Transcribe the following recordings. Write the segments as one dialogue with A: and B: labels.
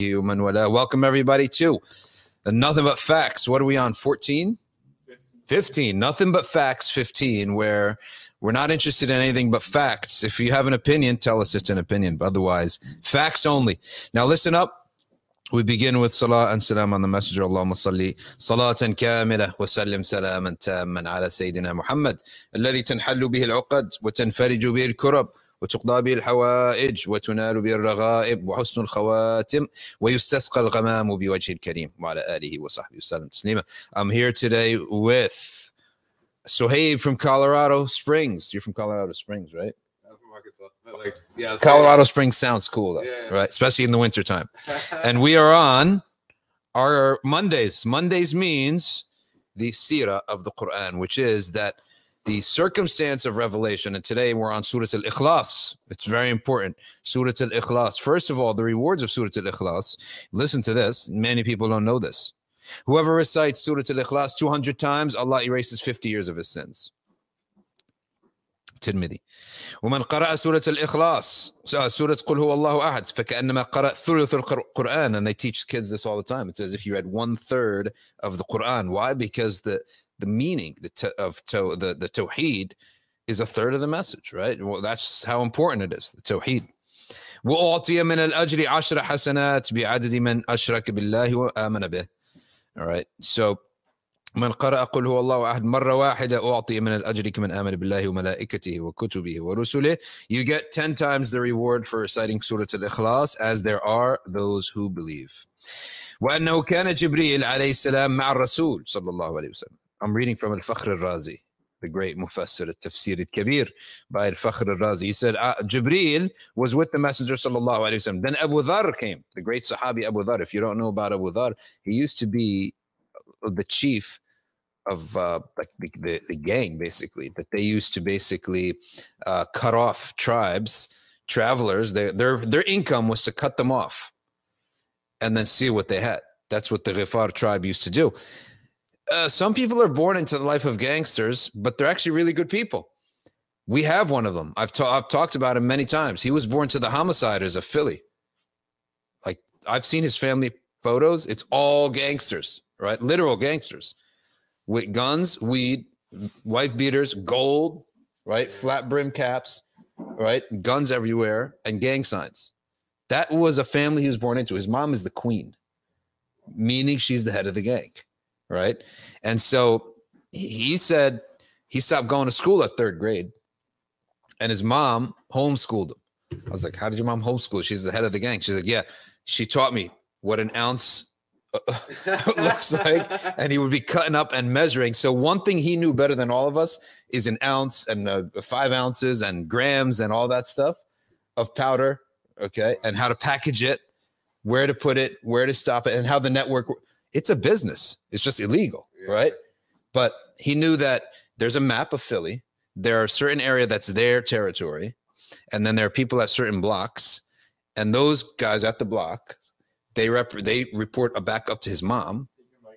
A: وصحبه ومن والاه. Welcome everybody to Nothing But Facts. What are we on, 14? 15. Nothing But Facts 15, where we're not interested in anything but facts. If you have an opinion, tell us it's an opinion. But otherwise, facts only. Now listen up. We begin with salah and salam on the messenger. Allahumma salli salatan kamila wa sallim salaman tamman ala Sayyidina Muhammad alladhi tanhallu bihi al-uqad wa tanfariju bihi al-kurab wa tuqda bihi al-hawa'ij wa tunalu bihi al-ragha'ib wa husnu al-khawatim wa yustasqa al-ghamamu bi wajhi al-karim wa ala alihi wa sahbihi sallam taslima. I'm here today with Sohaib from Colorado Springs. You're from Colorado Springs, right?
B: Like, yeah,
A: Colorado Springs sounds cool, though, right? Especially in the wintertime. And we are on our Mondays. Mondays means the seerah of the Quran, which is that the circumstance of revelation. And today we're on Surah Al-Ikhlas. It's very important. Surah Al-Ikhlas. First of all, the rewards of Surah Al-Ikhlas. Listen to this. Many people don't know this. Whoever recites Surah Al-Ikhlas 200 times, Allah erases 50 years of his sins. Tirmidhi. ومن قرأ سورة الإخلاص سورة قل هو الله أحد فكأنما قرأ ثلث القرآن. And they teach kids this all the time. It says if you read 1/3 of the Quran. Why? Because the meaning of the Tawheed is 1/3 of the message, right? Well, that's how important it is, the Tawheed. وأعطي من الأجر 10 حسنات بعدد من أشرك بالله وآمن به. All right, so من قرأ قل هو الله أحد مرة واحدة أعطي من الأجر كمن آمن بالله وملائكته وكتبه ورسله. You get 10 times the reward for reciting Surah Al-Ikhlas as there are those who believe. وأنه كان جبريل عليه السلام مع الرسول صلى الله عليه وسلم. I'm reading from Al-Fakhr Al-Razi, the great Mufassir Al-Tafsir Al-Kabir by Al-Fakhr Al-Razi. He said Jibreel was with the Messenger sallallahu alaihi wasallam. Then Abu Dharr came, the great Sahabi Abu Dharr. If you don't know about Abu Dharr, he used to be the chief of like the gang, basically, that they used to basically cut off tribes, travelers. Their income was to cut them off and then see what they had. That's what the Ghifar tribe used to do. Some people are born into the life of gangsters, but they're actually really good people. We have one of them. I've talked about him many times. He was born to the homiciders of Philly. Like, I've seen his family photos. It's all gangsters, right? Literal gangsters. With guns, weed, wife beaters, gold, right? Flat brim caps, right? Guns everywhere, and gang signs. That was a family he was born into. His mom is the queen, meaning she's the head of the gang, right? And so he said he stopped going to school at 3rd grade, and his mom homeschooled him. I was like, how did your mom homeschool? She's the head of the gang. She's like, yeah, she taught me what an ounce looks like, and he would be cutting up and measuring. So one thing he knew better than all of us is an ounce and 5 ounces and grams and all that stuff of powder, okay, and how to package it, where to put it, where to stop it, and how the network. It's a business. It's just illegal, right? But he knew that there's a map of Philly. There are certain area that's their territory, and then there are people at certain blocks, and those guys at the block. They report back up to his mom.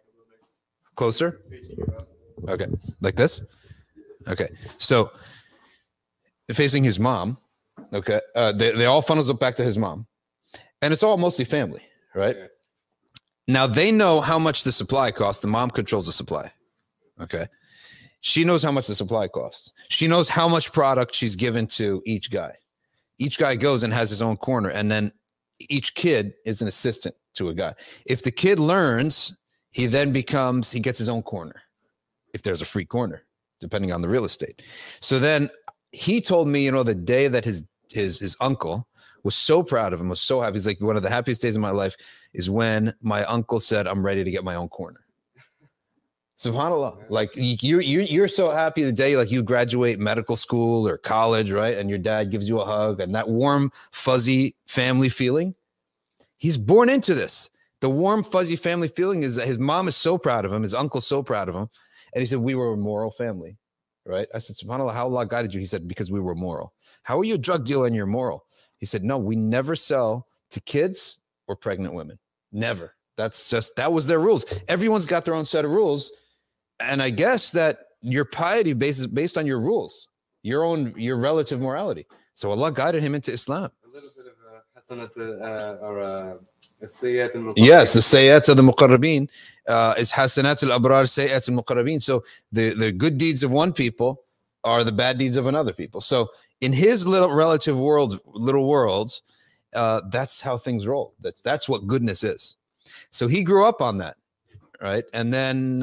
A: Closer? Okay. Like this? Okay. So facing his mom, okay, they all funnels up back to his mom. And it's all mostly family, right? Yeah. Now they know how much the supply costs. The mom controls the supply. Okay. She knows how much the supply costs. She knows how much product she's given to each guy. Each guy goes and has his own corner, and then each kid is an assistant to a guy. If the kid learns, he gets his own corner. If there's a free corner, depending on the real estate. So then he told me, the day that his uncle was so proud of him, was so happy. He's like, one of the happiest days of my life is when my uncle said, I'm ready to get my own corner. SubhanAllah. Like you're so happy the day like you graduate medical school or college, right? And your dad gives you a hug and that warm, fuzzy family feeling. He's born into this. The warm, fuzzy family feeling is that his mom is so proud of him. His uncle's so proud of him. And he said, we were a moral family, right? I said, SubhanAllah, how Allah guided you? He said, because we were moral. How are you a drug dealer and you're moral? He said, no, we never sell to kids or pregnant women. Never. That was their rules. Everyone's got their own set of rules. And I guess that your piety is based on your rules, your relative morality. So Allah guided him into Islam.
B: A little bit of hasanat or السيئات المقربين.
A: Yes, the sayyat of the muqarrabin is hasanat al-abrar, sayyat al-muqarrabin. So the good deeds of one people are the bad deeds of another people. So in his little relative little worlds, that's how things roll. That's what goodness is. So he grew up on that, right? And then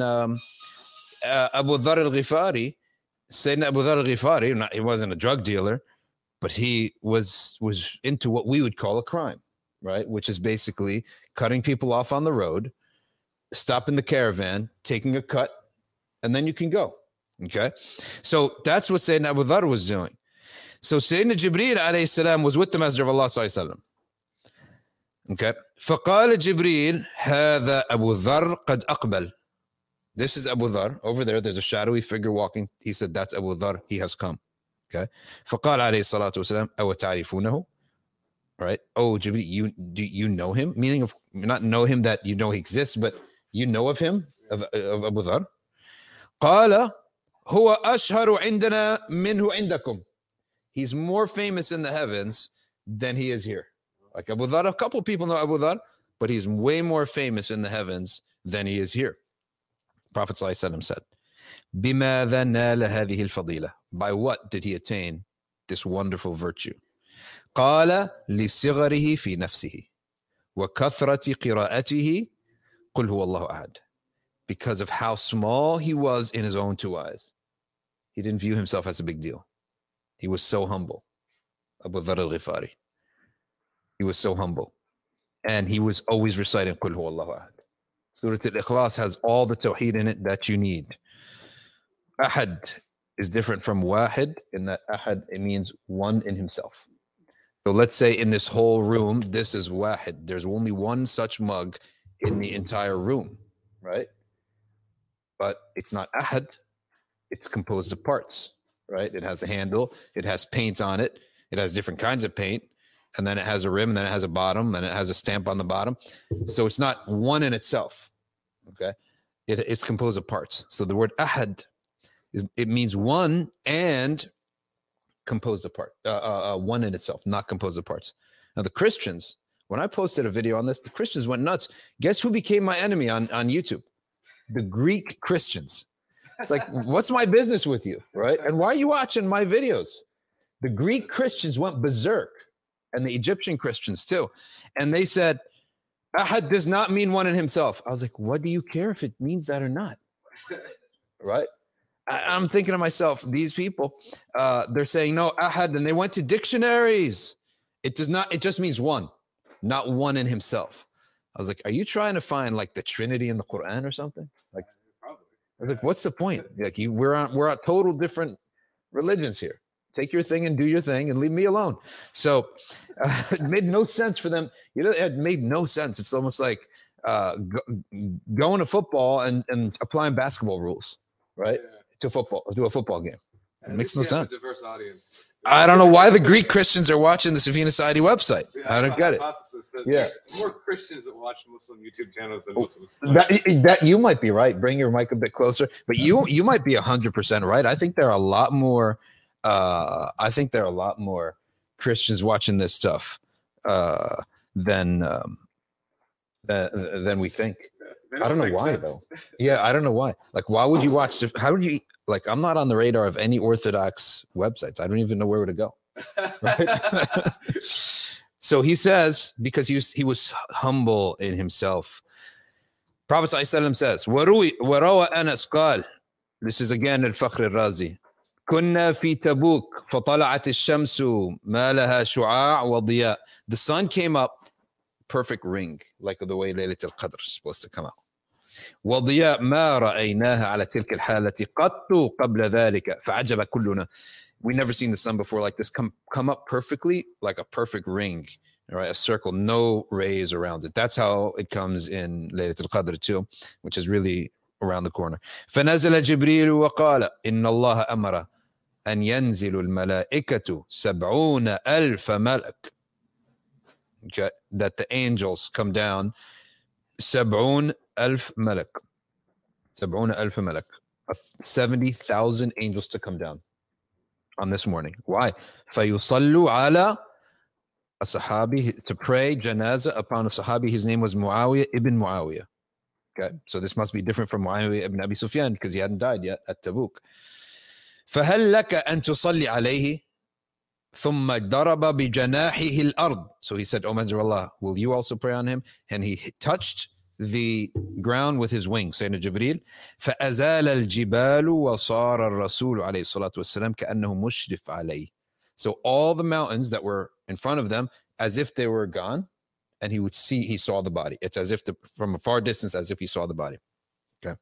A: Abu Dharr al-Ghifari, Sayyidina Abu Dharr al-Ghifari, he wasn't a drug dealer, but he was into what we would call a crime, right? Which is basically cutting people off on the road, stopping the caravan, taking a cut, and then you can go. Okay, so that's what Sayyidina Abu Dharr was doing. So Sayyidina Jibreel alayhi salam was with the Messenger of Allah sallallahu alayhi wa sallam. Okay, فقال جبريل هذا أبو ذر قد أقبل. This is Abu Dharr. Over there, there's a shadowy figure walking. He said, that's Abu Dharr. He has come. Okay. فقال عليه الصلاة والسلام أو تعرفونه. Right. Oh, Jibreel, do you know him? Meaning of not know him that you know he exists, but you know of him, of Abu Dharr. قال هو أشهر عندنا منه عندكم. He's more famous in the heavens than he is here. Like Abu Dharr, a couple of people know Abu Dharr, but he's way more famous in the heavens than he is here. Prophet ﷺ said, بِمَاذَا نَالَ هَذِهِ الْفَضِيلَةِ. By what did he attain this wonderful virtue? قال لصغره في نفسه وكثرة قراءته قل هو الله أحد. Because of how small he was in his own two eyes. He didn't view himself as a big deal. He was so humble. Abu Dharr al-Ghifari. He was so humble. And he was always reciting قل هو الله أحد. Surah Al-Ikhlas has all the tawheed in it that you need. Ahad is different from wahid in that ahad, it means one in himself. So let's say in this whole room, this is wahid. There's only one such mug in the entire room, right? But it's not ahad. It's composed of parts, right? It has a handle. It has paint on it. It has different kinds of paint. And then it has a rim, and then it has a bottom, and it has a stamp on the bottom. So it's not one in itself, okay? It's composed of parts. So the word ahad, it means one and composed of part, one in itself, not composed of parts. Now the Christians, when I posted a video on this, the Christians went nuts. Guess who became my enemy on YouTube? The Greek Christians. It's like, what's my business with you, right? And why are you watching my videos? The Greek Christians went berserk, and the Egyptian Christians too. And they said, Ahad does not mean one in himself. I was like, what do you care if it means that or not? Right? I'm thinking to myself, these people, they're saying, no, Ahad, and they went to dictionaries. It does not, it just means one, not one in himself. I was like, are you trying to find like the Trinity in the Quran or something? Like, I was like, what's the point? Like, we're on total different religions here. Take your thing and do your thing and leave me alone. So it made no sense for them. You know, it made no sense. It's almost like going to football and applying basketball rules, right? Yeah. To a football game. It makes no sense.
B: A diverse audience.
A: I don't know why the Greek Christians are watching the Safina Society website. Yeah, I don't get it.
B: There's more Christians that watch Muslim YouTube channels than Muslims.
A: That you might be right. Bring your mic a bit closer. But you might be 100% right. I think there are a lot more. I think there are a lot more Christians watching this stuff than we think. I don't know why though. Yeah, I don't know why. Like, why would you watch? How would you like? I'm not on the radar of any Orthodox websites. I don't even know where to go. Right? So he says, because he was humble in himself. Prophet ﷺ says, وروى أنس قال. This is again al-Fakhr al-Razi. كنا في تبوك فطلعت الشمس ما لها شعاع وضياء. The sun came up, perfect ring, like the way Laylat al-Qadr is supposed to come out. وضياء ما رأيناها على تلك الحالة قط قبل ذلك فعجب كلنا. We never seen the sun before like this come up perfectly, like a perfect ring, right? A circle, no rays around it. That's how it comes in Laylat al-Qadr too, which is really around the corner. فنزل جبريل وقال إن الله أمر أن ينزل الملائكة 70,000 ملك. Okay, that the angels come down 70,000 ملك. 70,000 ملك. 70,000 angels to come down on this morning. Why? فيصلوا على a Sahabi to pray janazah upon a Sahabi. His name was Muawiyah ibn Muawiyah. Okay, so this must be different from Muawiyah ibn Abi Sufyan because he hadn't died yet at Tabuk. فهل لك أن تصلي عليه ثم ضرب بجناحه الأرض. So he said, O Messenger of Allah, will you also pray on him? And he touched the ground with his wings. Sayyidina Jibreel. فأزال الجبال وصار الرسول عليه الصلاة والسلام كأنه مشرف عليه. So all the mountains that were in front of them, as if they were gone, and he saw the body. It's as if from a far distance, as if he saw the body. Okay.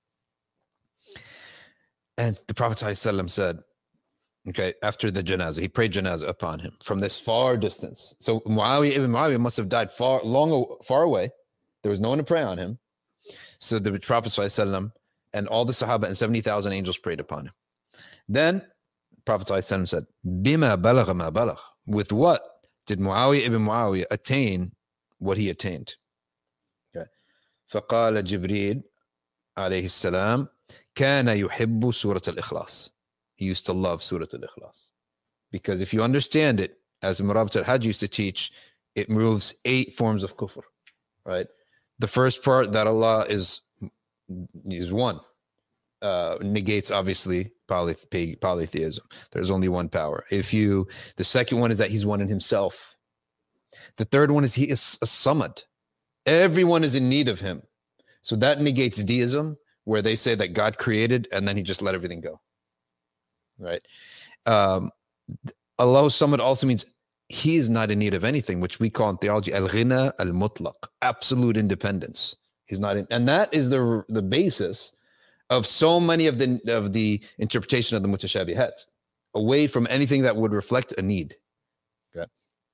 A: And the Prophet ﷺ said, okay, after the janazah, he prayed janazah upon him from this far distance. So Muawiyah ibn Muawiyah must have died far away. There was no one to pray on him. So the Prophet ﷺ and all the Sahaba and 70,000 angels prayed upon him. Then Prophet ﷺ said, Bima balagha ma balagh. With what did Muawiyah ibn Muawiyah attain what he attained? Okay. فقال جبريل عليه السلام كان يحب سورة الإخلاص. He used to love Surah Al-Ikhlas. Because if you understand it, as Murabat al-Hajj used to teach, it removes 8 forms of kufr, right? The first part, that Allah is one, negates obviously polytheism. There's only one power. The second one is that he's one in himself. The third one is he is a samad. Everyone is in need of him. So that negates deism, where they say that God created and then he just let everything go. Right. Allah Samad also means he is not in need of anything, which we call in theology al-ghina al-mutlaq, absolute independence. He's not in, and that is the basis of so many of the interpretation of the mutashabihat, away from anything that would reflect a need. Okay.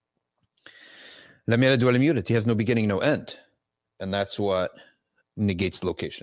A: Lam yalid wa lam yulad. He has no beginning, no end. And that's what negates location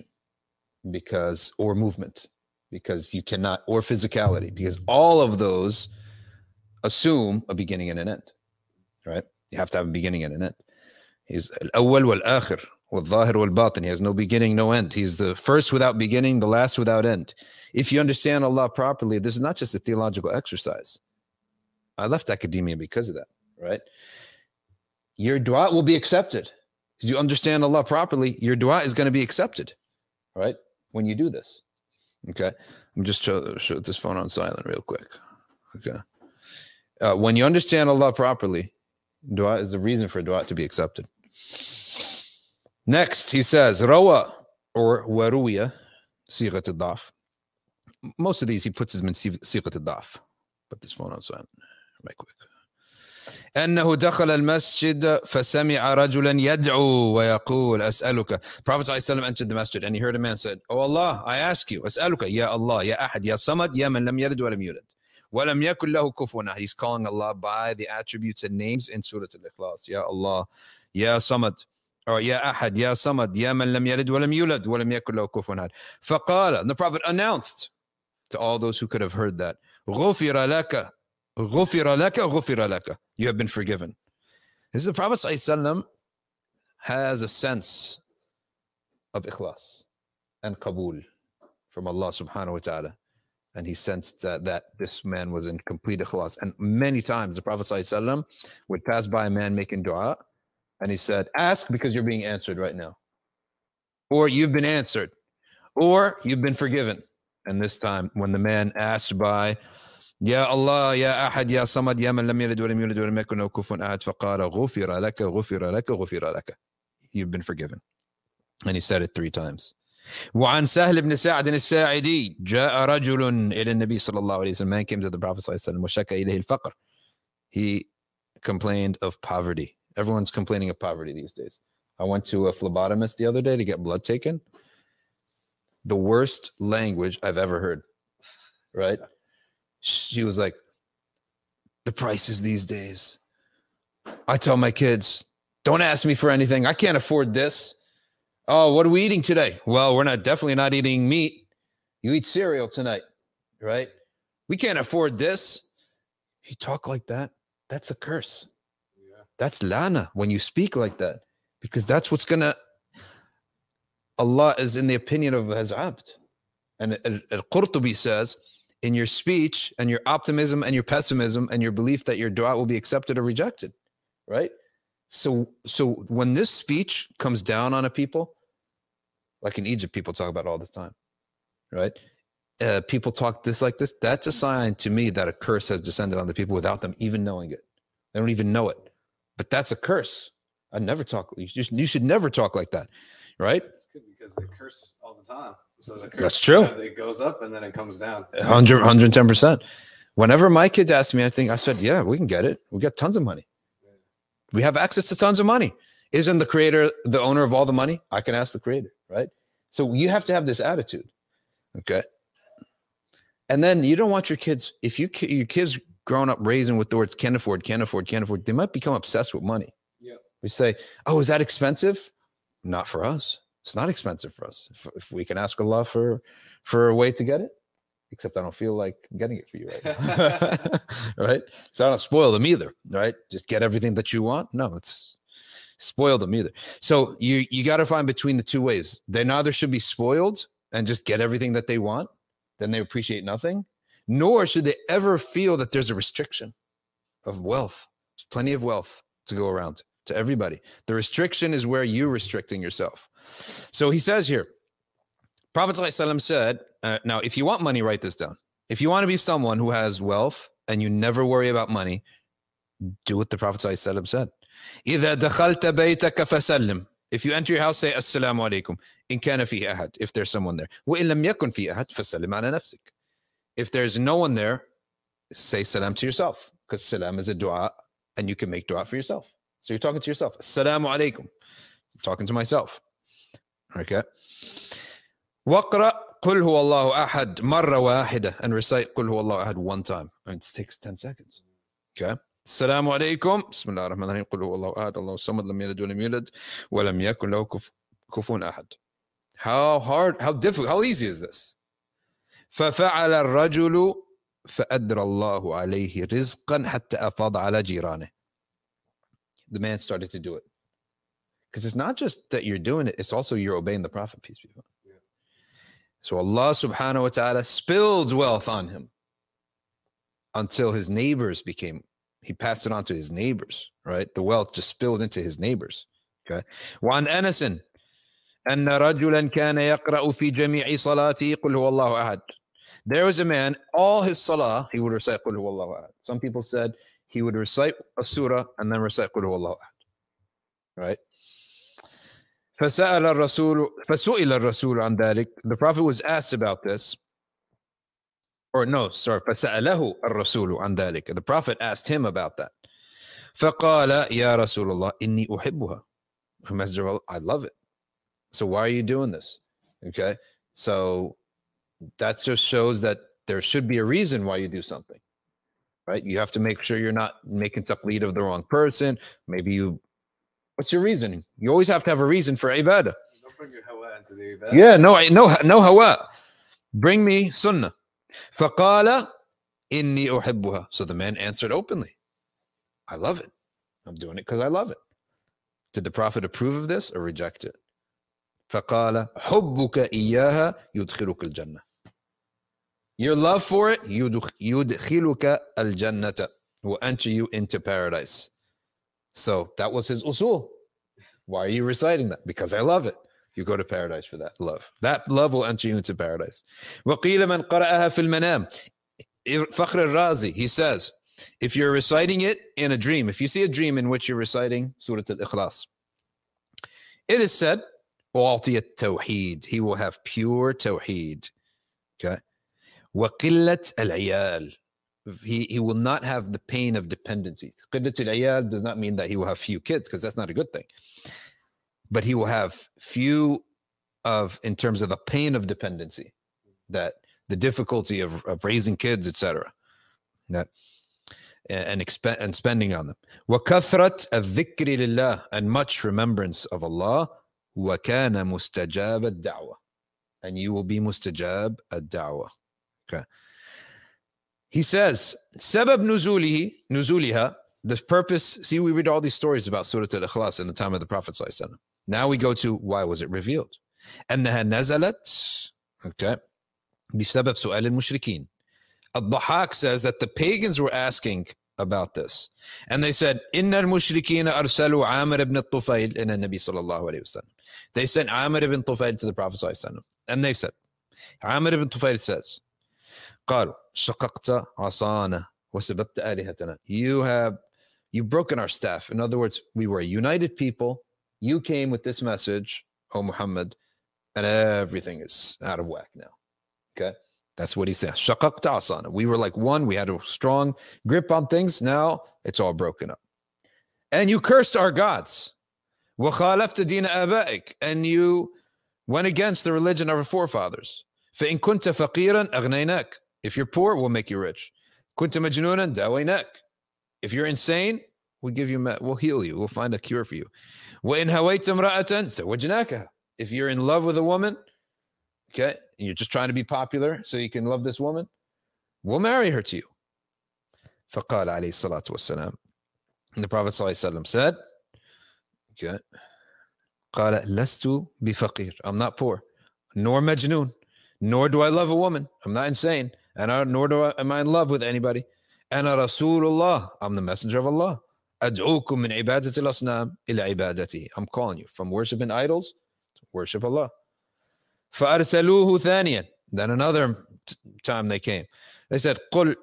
A: or movement. Because you cannot, or physicality, because all of those assume a beginning and an end, right? You have to have a beginning and an end. He's al-awwal wal-akhir, wal-zahir wal-batin. He has no beginning, no end. He's the first without beginning, the last without end. If you understand Allah properly, this is not just a theological exercise. I left academia because of that, right? Your dua will be accepted. Because you understand Allah properly, your dua is going to be accepted, right? When you do this. Okay, I'm just show this phone on silent real quick. Okay, when you understand Allah properly, dua is the reason for dua to be accepted. Next, he says, rawa or waruya, sighat al-daf. Most of these he puts them in sighat al-daf. Put this phone on silent right quick. أنه دخل المسجد فسمع رجلا يدعو ويقول أسألك. Prophet ﷺ entered the masjid and he heard a man said, Oh Allah, I ask you, أسألك يا الله يا أحد يا صمد يا من لم يلد ولم يولد ولم يكن له كفوا أحد. He's calling Allah by the attributes and names in Surah Al-Ikhlas. Ya Allah, Ya Samad, or Ya Ahad, Ya Samad, Ya man lam yalid walam yulad walam yakun lahu kufuwan ahad. فقال, and the Prophet announced to all those who could have heard that, غفر لك غفر لك غفر لك. You have been forgiven. This is the Prophet ﷺ has a sense of ikhlas and qabul from Allah subhanahu wa ta'ala. And he sensed that this man was in complete ikhlas. And many times the Prophet ﷺ would pass by a man making dua and he said, ask because you're being answered right now. Or you've been answered. Or you've been forgiven. And this time when the man asked by يا الله يا أحد يا صمد يا من لم يلد ولم يولد ولم يكن له كفوا أحد فقال غفر لك غفر لك غفر لك. You've been forgiven. And he said it 3 times. وعن سهل بن سعد الساعدي جاء رجل إلى النبي صلى الله عليه وسلم. Man came to the Prophet صلى الله عليه وسلم وشكى إليه الفقر. He complained of poverty. Everyone's complaining of poverty these days. I went to a phlebotomist the other day to get blood taken. The worst language I've ever heard. Right? She was like, the prices these days. I tell my kids, don't ask me for anything. I can't afford this. Oh, what are we eating today? Well, we're definitely not eating meat. You eat cereal tonight, right? We can't afford this. You talk like that, that's a curse. Yeah. That's lana when you speak like that, because that's what's going to, Allah is in the opinion of his abd. And Al-Qurtubi says, in your speech and your optimism and your pessimism and your belief that your dua will be accepted or rejected. right? So when this speech comes down on a people, like in Egypt, people talk about all the time, right? People talk this like this. That's a sign to me that a curse has descended on the people without them even knowing it. They don't even know it, but that's a curse. I never talk. You should never talk like that, right?
B: It's good because they curse all the time. So the curse,
A: That's true.
B: It goes up and then it comes down.
A: 110%. Whenever my kids ask me anything, I said, yeah, we can get it. We got tons of money. We have access to tons of money. Isn't the creator the owner of all the money? I can ask the creator, right? So you have to have this attitude, okay? And then you don't want your kids, if your kids growing up raising with the words can't afford, they might become obsessed with money.
B: Yep.
A: We say, oh, is that expensive? Not for us. It's not expensive for us. If we can ask Allah for a way to get it, except I don't feel like getting it for you right now. Right? So I don't spoil them either, right? Just get everything that you want. No, it's spoil them either. So you got to find between the two ways. They neither should be spoiled and just get everything that they want, then they appreciate nothing, nor should they ever feel that there's a restriction of wealth. There's plenty of wealth to go around to everybody. The restriction is where you're restricting yourself. So he says here, Prophet ﷺ said, now, if you want money, write this down. If you want to be someone who has wealth and you never worry about money, do what the Prophet ﷺ said. إِذَا دَخَلْتَ بَيْتَكَ فَسَلِّمْ. If you enter your house, say, Assalamu alaikum. إِن كَانَ فِي أَحَدٍ. If there's someone there. وَإِن لَمْ يَكُنْ فِي أَحَدٍ فَسَلِّمْ عَلَى نَفْسِكَ. If there's no one there, say salam to yourself, because salam is a dua and you can make dua for yourself. So you're talking to yourself. Assalamu alaikum. I'm talking to myself. Okay. وَقْرَأْ قُلْ هُوَ اللَّهُ أَحَدٍ مَرَّةً وَاحِدَةً. And recite قُلْ هُوَ اللَّهُ أَحَدٍ one time. And it takes 10 seconds. Okay. Assalamu alaikum. Bismillah ar-Rahman ar-Rahim. قُلْ هُوَ اللَّهُ أَحَدٍ اللَّهُ الصَّمَدُ لَمْ يَلِدْ وَلَمْ يُولَدْ وَلَمْ يَكُنْ لَهُ كُفُوًا أَحَدٌ. How hard, how difficult, how easy is this? فَفَعَلَ الرَّجُلُ فَأَدْرَ اللَّهُ عَلَيْهِ رِزْقًا حَتَّى أَفَاضَ عَلَى جِيرَانِهِ. The man started to do it. Because it's not just that you're doing it, it's also you're obeying the Prophet, peace be upon him. Yeah. So Allah subhanahu wa ta'ala spilled wealth on him until his neighbors he passed it on to his neighbors, right? The wealth just spilled into his neighbors. Okay. وعن أنس أن رجلا كان يقرأ في جميع صلاته قل هو الله أحد. There was a man, all his salah, he would recite قل هو الله أحد. Some people said he would recite a surah and then recite قل هو الله أحد. Right? فسئل الرسول عن ذلك. The Prophet was asked about this. فسأله الرسول عن ذلك. The Prophet asked him about that. فقال يا رسول الله إني أحبها. Messenger of Allah, I love it. So why are you doing this? Okay. So that just shows that there should be a reason why you do something, right? You have to make sure you're not making taqleed of the wrong person. What's your reasoning? You always have to have a reason for ibadah.
B: Don't bring your hawa into the ibadah.
A: Yeah, no hawa. Bring me sunnah. فَقَالَ إِنِّي أُحِبُّهَا. So the man answered openly, I love it. I'm doing it because I love it. Did the Prophet approve of this or reject it? فَقَالَ حُبُّكَ إِيَّاهَا يُدْخِلُكَ الْجَنَّةِ. Your love for it, يُدْخِلُكَ الْجَنَّةَ, will enter you into paradise. So that was his usul. Why are you reciting that? Because I love it. You go to paradise for that love. That love will enter you into paradise. وَقِيلَ مَنْ قَرَأَهَا فِي الْمَنَامِ. Fakhr al-Razi, he says, if you're reciting it in a dream, if you see a dream in which you're reciting Surah Al-Ikhlas, it is said, وَأَعْطِيَ التَّوْحِيد. He will have pure tawheed. Okay. وَقِلَّةَ الْعِيَالِ. He will not have the pain of dependency. قِلَّةُ الْعِيَالِ does not mean that he will have few kids, because that's not a good thing. But he will have few in terms of the pain of dependency, that the difficulty of raising kids, etc. That and spending on them. وَكَثْرَةَ الذِّكْرِ لِلَّهِ, and much remembrance of Allah. وَكَانَ مُسْتَجَابَ الدَّعْوَةِ, and you will be mustajab ad-da'wah. Okay. He says, سبب نزولها, the purpose. See, we read all these stories about Surah Al-Ikhlas in the time of the Prophet ﷺ. Now we go to why was it revealed? أنها نزلت, okay, بسبب سؤال المشركين. Al-Dhahak says that the pagans were asking about this. And they said, Inna al-mushrikina arsalu Amir ibn al-Tufayl in Nabi sallallahu alayhi wasallam. They sent Amir ibn Tufayl to the Prophet sallallahu alayhi wasallam. And they said, Amir ibn Tufayl says, قالوا شققت عصانا وسببت آلهتنا. You've broken our staff. In other words, we were a united people. You came with this message, O Muhammad, and everything is out of whack now. Okay? That's what he said. شققت عصانا. We were like one. We had a strong grip on things. Now it's all broken up. And you cursed our gods. وخالفت دين آبائك. And you went against the religion of our forefathers. فإن كنت فقيرا أغنيناك. If you're poor, we'll make you rich. كنت مجنونا داويناك. If you're insane, we'll heal you. We'll find a cure for you. وإن هويت امرأة زوجناكها. If you're in love with a woman, okay, and you're just trying to be popular so you can love this woman, we'll marry her to you. فقال عليه الصلاة والسلام. And the Prophet صلى الله عليه وسلم said, okay, قال لست بفقير. I'm not poor, nor مجنون. Nor do I love a woman. I'm not insane. And nor am I in love with anybody. أنا رسول الله. I'm the messenger of Allah. أدعوكم من عبادة الأصنام إلى عبادته. I'm calling you from worshiping idols to worship Allah. فأرسلوه ثانيا. Then another time they came. They said, قل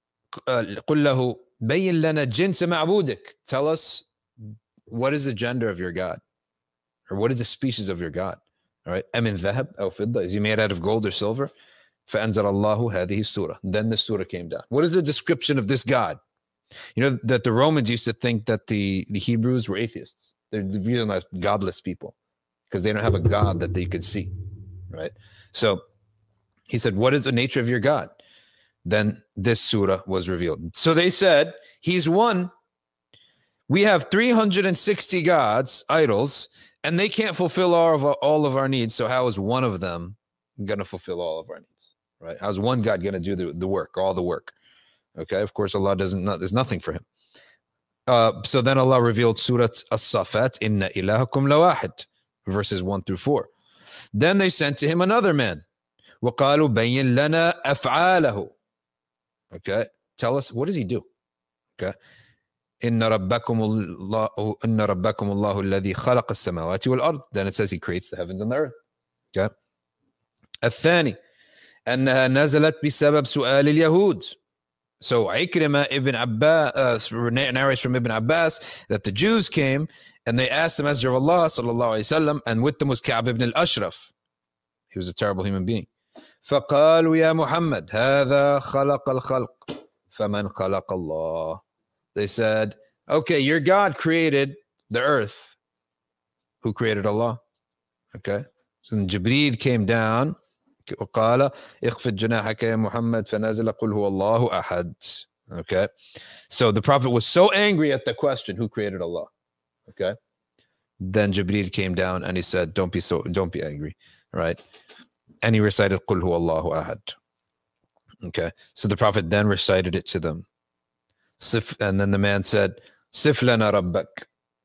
A: له بين لنا جنس معبودك. Tell us, what is the gender of your God? Or what is the species of your God? All right. أمن ذهب أو فضة. Is he made out of gold or silver? فأنزل الله هذه السورة. Then the surah came down. What is the description of this God? You know that the Romans used to think that the Hebrews were atheists. They're viewed as godless people because they don't have a God that they could see. Right. So he said, what is the nature of your God? Then this surah was revealed. So they said, he's one. We have 360 gods, idols, and they can't fulfill all of our needs. So how is one of them going to fulfill all of our needs? Right? How's one God going to do the work, all the work? Okay. Of course, Allah there's nothing for him. So then Allah revealed Surah As-Safat, Inna ilahakum lawahid, verses 1 through 4. Then they sent to him another man. وَقَالُوا بَيِّن لَنَا أَفْعَالَهُ. Okay. Tell us, what does he do? Okay. إِنَّ رَبَّكُمُ اللَّهُ الَّذِي خَلَقَ السَّمَاوَاتِ وَالْأَرْضِ. Then it says he creates the heavens and the earth. Okay. الثاني أنها نزلت بسبب سؤال اليهود. So Ikrimah ibn Abbas narrates from Ibn Abbas that the Jews came and they asked the Messenger of Allah sallallahu alaihi wasallam, and with them was Ka'b ibn al-Ashraf. He was a terrible human being. فقالوا يا محمد هذا خلق الخلق فمن خلق الله. They said, okay, your God created the earth. Who created Allah? Okay. So then Jibreel came down. وقال اخفض جناحك يا محمد فنزل قل هو الله أحد. Okay. So the Prophet was so angry at the question, who created Allah? Okay. Then Jibreel came down and he said, don't be angry. Right. And he recited قل هو الله أحد. Okay. So the Prophet then recited it to them. And then the man said, Sif lana rabbak.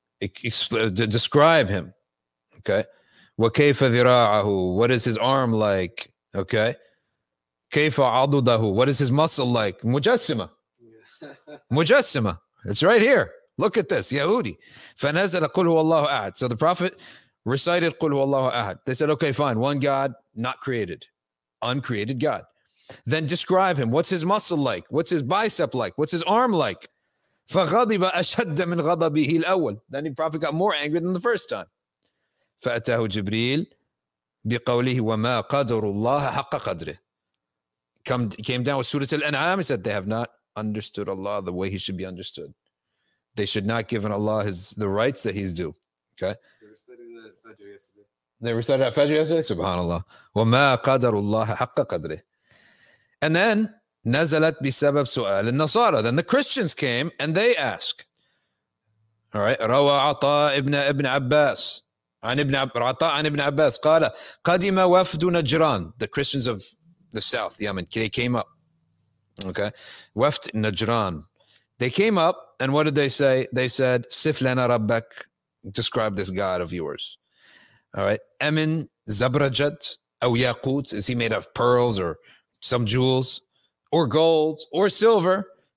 A: Describe him. Okay. وَكَيْفَ ذِرَاعَهُ. What is his arm like? Okay. كَيْفَ عَضُدَهُ. What is his muscle like? مُجَسِّمَة. مُجَسِّمَة. It's right here. Look at this. Yahudi. فَنَزَلَ قُلْ هُوَ اللَّهُ أَحَدٌ. So the Prophet recited قُلْ هُوَ اللَّهُ أَحَدٌ. They said, okay, fine. One God, not created. Uncreated God. Then describe him. What's his muscle like? What's his bicep like? What's his arm like? فَغَضِبَ أَشَدَّ مِنْ غَضَبِهِ الْأَوَّلِ. Then the Prophet got more angry than the first time. فأتاه جبريل بقوله وما قدر الله حق قدره. Came down with Surah Al-An'am. He said they have not understood Allah the way he should be understood. They should not give Allah the rights that he's due. Okay.
B: They recited that Fajr yesterday.
A: They recited that Fajr yesterday. Subhanallah. وما قدر الله حق قدره. And then نزلت بسبب سؤال النصارى. Then the Christians came and they asked. All right. روى عطاء ابن عباس. عن ابن عباس قال قدم وفد نجران. The Christians of the south, Yemen, they came up. Okay. وفد نجران. They came up and what did they say? They said, Sif lana rabbak. Describe this God of yours. All right. Amin zabrajat aw yaqut. Is he made of pearls or some jewels or gold or silver?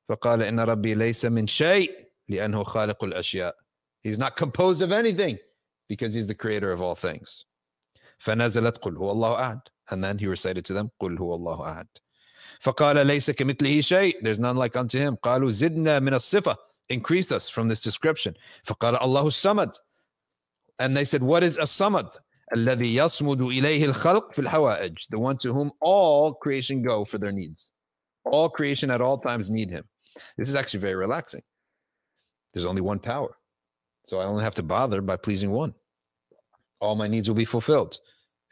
A: فقال إن ربي ليس من شيء لأنه خالق الأشياء. He's not composed of anything because he's the creator of all things. فنزلت قل هو الله أحد. And then he recited to them قل هو الله أحد. فقال ليس كمثله شيء. There's none like unto him. قالوا زدنا من الصفة. Increase us from this description. فقال الله الصمد. And they said, what is a samad? الذي يصمد إليه الخلق في الحوائج. The one to whom all creation go for their needs. All creation at all times need him. This is actually very relaxing. There's only one power. So I only have to bother by pleasing one. All my needs will be fulfilled.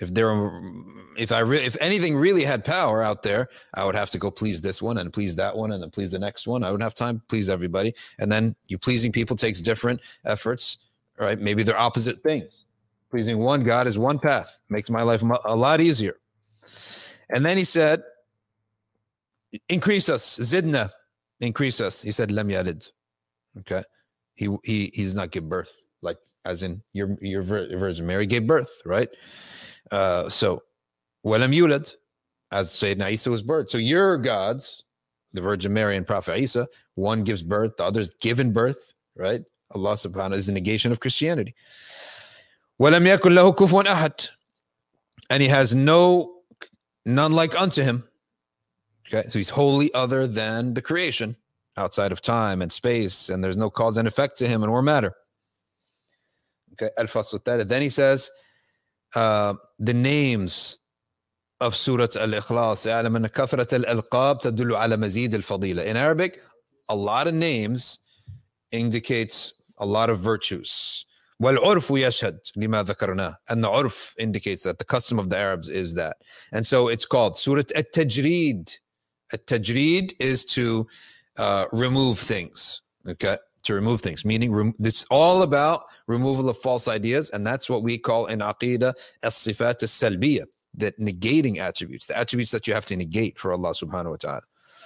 A: If anything really had power out there, I would have to go please this one and please that one and then please the next one. I wouldn't have time to please everybody. And then you pleasing people takes different efforts, right? Maybe they're opposite things. Pleasing one God is one path. Makes my life a lot easier. And then he said, increase us, zidna, increase us. He said, lam yalid. Okay. He does not give birth, like as in your Virgin Mary gave birth, right? So walam yulad, as Sayyidina Isa was birthed. So your gods, the Virgin Mary and Prophet Isa, one gives birth, the other's given birth, right? Allah subhanahu is the negation of Christianity. وَلَمْ يَكُنْ لَهُ كُفُوًا أَحَدٌ. And he has none like unto him. Okay, so he's wholly other than the creation, outside of time and space, and there's no cause and effect to him and or matter. Okay, Al-Fasl Thalith. Then he says the names of Surah Al-Ikhlas. أعلم أن كثرة الألقاب تدل على مزيد الفضيلة. In Arabic, a lot of names indicates a lot of virtues. وَالْعُرْفُ يَشْهَدْ لِمَا ذَكَرْنَا. And the urf indicates that the custom of the Arabs is that. And so it's called Surah At-Tajreed. At-Tajreed is to remove things, okay? To remove things, meaning it's all about removal of false ideas, and that's what we call in Aqidah as-sifat as-salbiyah, that negating attributes, the attributes that you have to negate for Allah subhanahu wa ta'ala.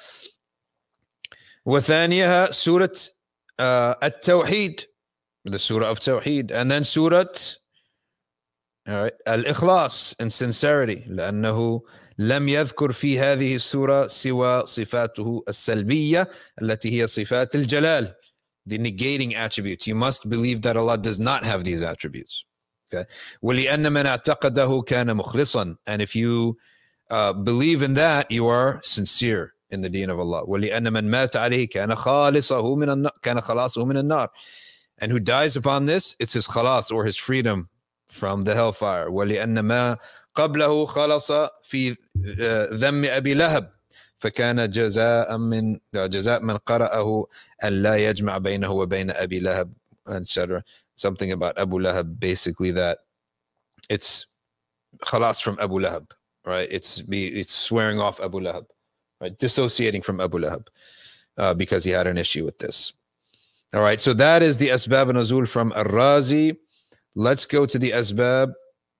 A: وَثَانِيَهَا Surah At-Tawheed, the Surah of Tawheed, and then Surah Al-Ikhlas, in sincerity, لأنه لم يذكر في هذه السورة سوى صفاته السلبية التي هي صفات الجلال, the negating attributes. You must believe that Allah does not have these attributes. Okay. ولأن من اعتقده كان مخلصا. And if you believe in that, you are sincere in the deen of Allah. ولأن من مات عليه كان خلاصه من النار. And who dies upon this, it's his khalas, or his freedom from the hellfire. وَلِأَنَّ مَا قَبْلَهُ خَلَصَ فِي ذَمِّ أَبِي لَهَبٍ فَكَانَ جَزَاء مَنْ قَرَأَهُ أَنْ لَا يَجْمَعَ بَيْنَهُ وَبَيْنَ أَبِي لَهَبٍ, etc. Something about Abu Lahab, basically that it's khalas from Abu Lahab, right? It's swearing off Abu Lahab, right? Dissociating from Abu Lahab because he had an issue with this. All right, so that is the Asbab al-Nuzul from Ar-Razi. Let's go to the Asbab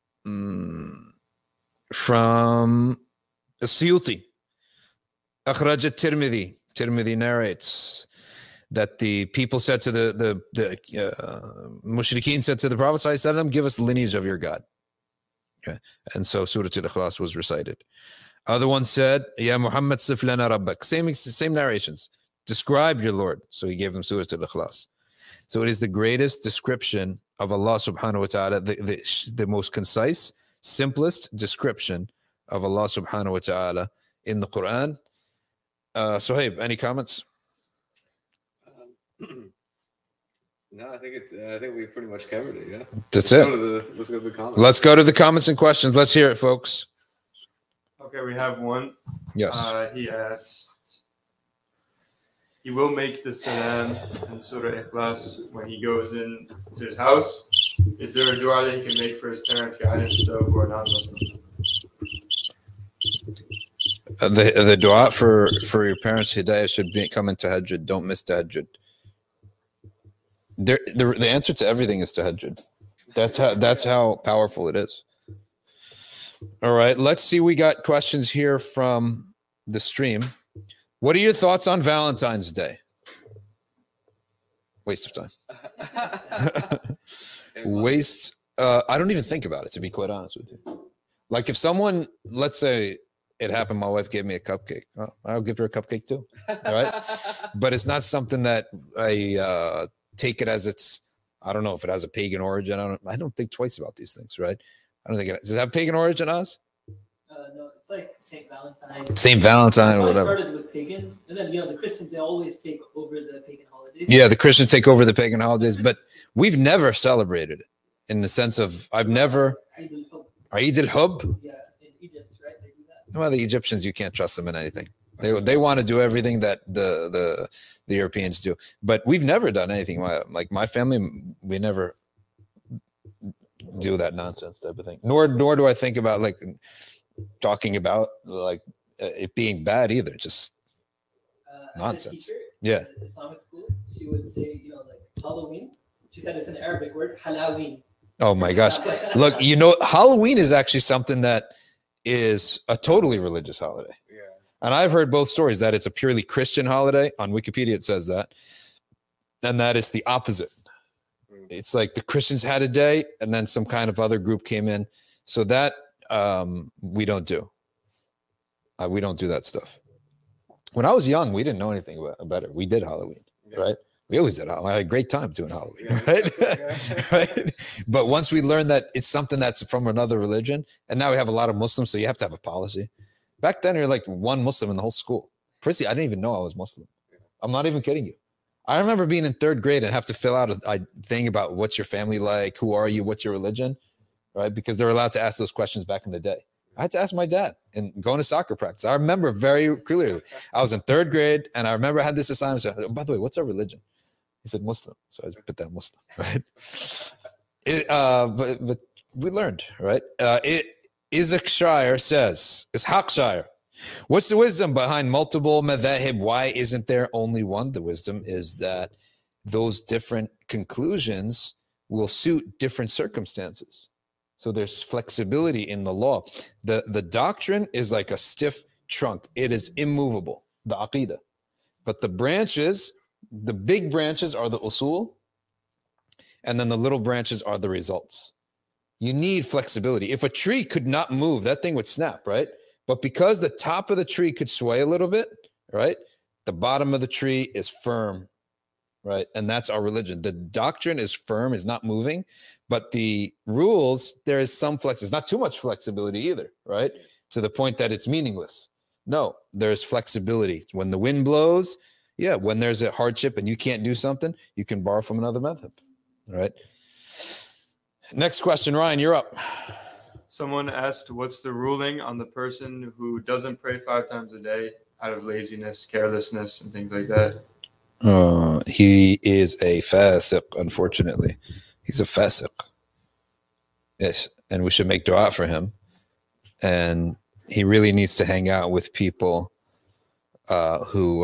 A: from As-Suyuti. Akhraj al-Tirmidhi. Tirmidhi narrates that the people said to the Mushrikeen said to the Prophet ﷺ, give us the lineage of your God. Okay. And so Surah Al-Ikhlas was recited. Other ones said, Ya Muhammad sif lana rabbak. Same narrations. Describe your Lord. So he gave them Surah Al-Ikhlas. So it is the greatest description of Allah subhanahu wa ta'ala, the most concise, simplest description of Allah subhanahu wa ta'ala in the Quran. Suhaib, any comments?
B: No, I think we pretty much covered it. Yeah.
A: That's
B: Let's
A: it.
B: Let's go to the comments.
A: Let's go to the comments and questions. Let's hear it, folks.
C: Okay, we have one.
A: Yes.
C: He asked, he will make the salam in Surah Ikhlas when he goes in to his house. Is there a dua that he can make for his parents' guidance, though, who are non-Muslim?
A: The dua for your parents' hidayah should come in tahajjud. Don't miss tahajjud. The answer to everything is tahajjud. That's how powerful it is. All right, let's see. We got questions here from the stream. What are your thoughts on Valentine's Day? Waste of time. Waste. I don't even think about it, to be quite honest with you. Like if someone, let's say, it happened. My wife gave me a cupcake. Oh, I'll give her a cupcake too. All right. But it's not something that I take it as it's, I don't know if it has a pagan origin. I don't think twice about these things, right? I don't think it does it have pagan origin, Oz?
D: No, it's like St. Valentine.
A: St. Valentine or
D: It
A: whatever.
D: started with pagans, and then the Christians, they always take over the pagan holidays.
A: Yeah, the Christians take over the pagan holidays, but we've never celebrated it in the sense of I've never.
D: Eid al-Hub.
A: Eid al-Hub?
D: Yeah, in Egypt, right? They do that.
A: Well, the Egyptians, you can't trust them in anything. They want to do everything that the Europeans do, but we've never done anything like my family. We never do that nonsense type of thing. Nor do I think about like talking about like it being bad either. Just nonsense.
D: Teacher,
A: Yeah.
D: at the Islamic school, she would say, like Halloween. She said it's an Arabic word, Halloween.
A: Oh my gosh! Look, Halloween is actually something that is a totally religious holiday.
B: Yeah.
A: And I've heard both stories that it's a purely Christian holiday. On Wikipedia, it says that. And that it's the opposite. It's like the Christians had a day and then some kind of other group came in. So that we don't do. We don't do that stuff. When I was young, we didn't know anything about it. We did Halloween, right? We always did Halloween. I had a great time doing Halloween, right? Right? But once we learned that it's something that's from another religion, and now we have a lot of Muslims, so you have to have a policy. Back then, you're like one Muslim in the whole school. Firstly, I didn't even know I was Muslim. I'm not even kidding you. I remember being in third grade and have to fill out a thing about what's your family like, who are you, what's your religion, right? Because they're allowed to ask those questions back in the day. I had to ask my dad and going to soccer practice. I remember very clearly. I was in third grade and I remember I had this assignment. So, by the way, what's our religion? He said Muslim. So I put that Muslim, right? But we learned, right? Isaac Shire says, Ishaq Shire, what's the wisdom behind multiple madhahib? Why isn't there only one? The wisdom is that those different conclusions will suit different circumstances. So there's flexibility in the law. The doctrine is like a stiff trunk. It is immovable, the aqidah. But the branches, the big branches are the usul, and then the little branches are the results. You need flexibility. If a tree could not move, that thing would snap, right? But because the top of the tree could sway a little bit, right? The bottom of the tree is firm, right? And that's our religion. The doctrine is firm, is not moving, but the rules, there is some flex. There's not too much flexibility either, right? To the point that it's meaningless. No, there's flexibility. When the wind blows, yeah, when there's a hardship and you can't do something, you can borrow from another madhab, right? Next question, Ryan, you're up.
C: Someone asked, what's the ruling on the person who doesn't pray 5 times a day out of laziness, carelessness, and things like that?
A: He is a fasiq, unfortunately. He's a fasiq. Yes, and we should make dua for him. And he really needs to hang out with people who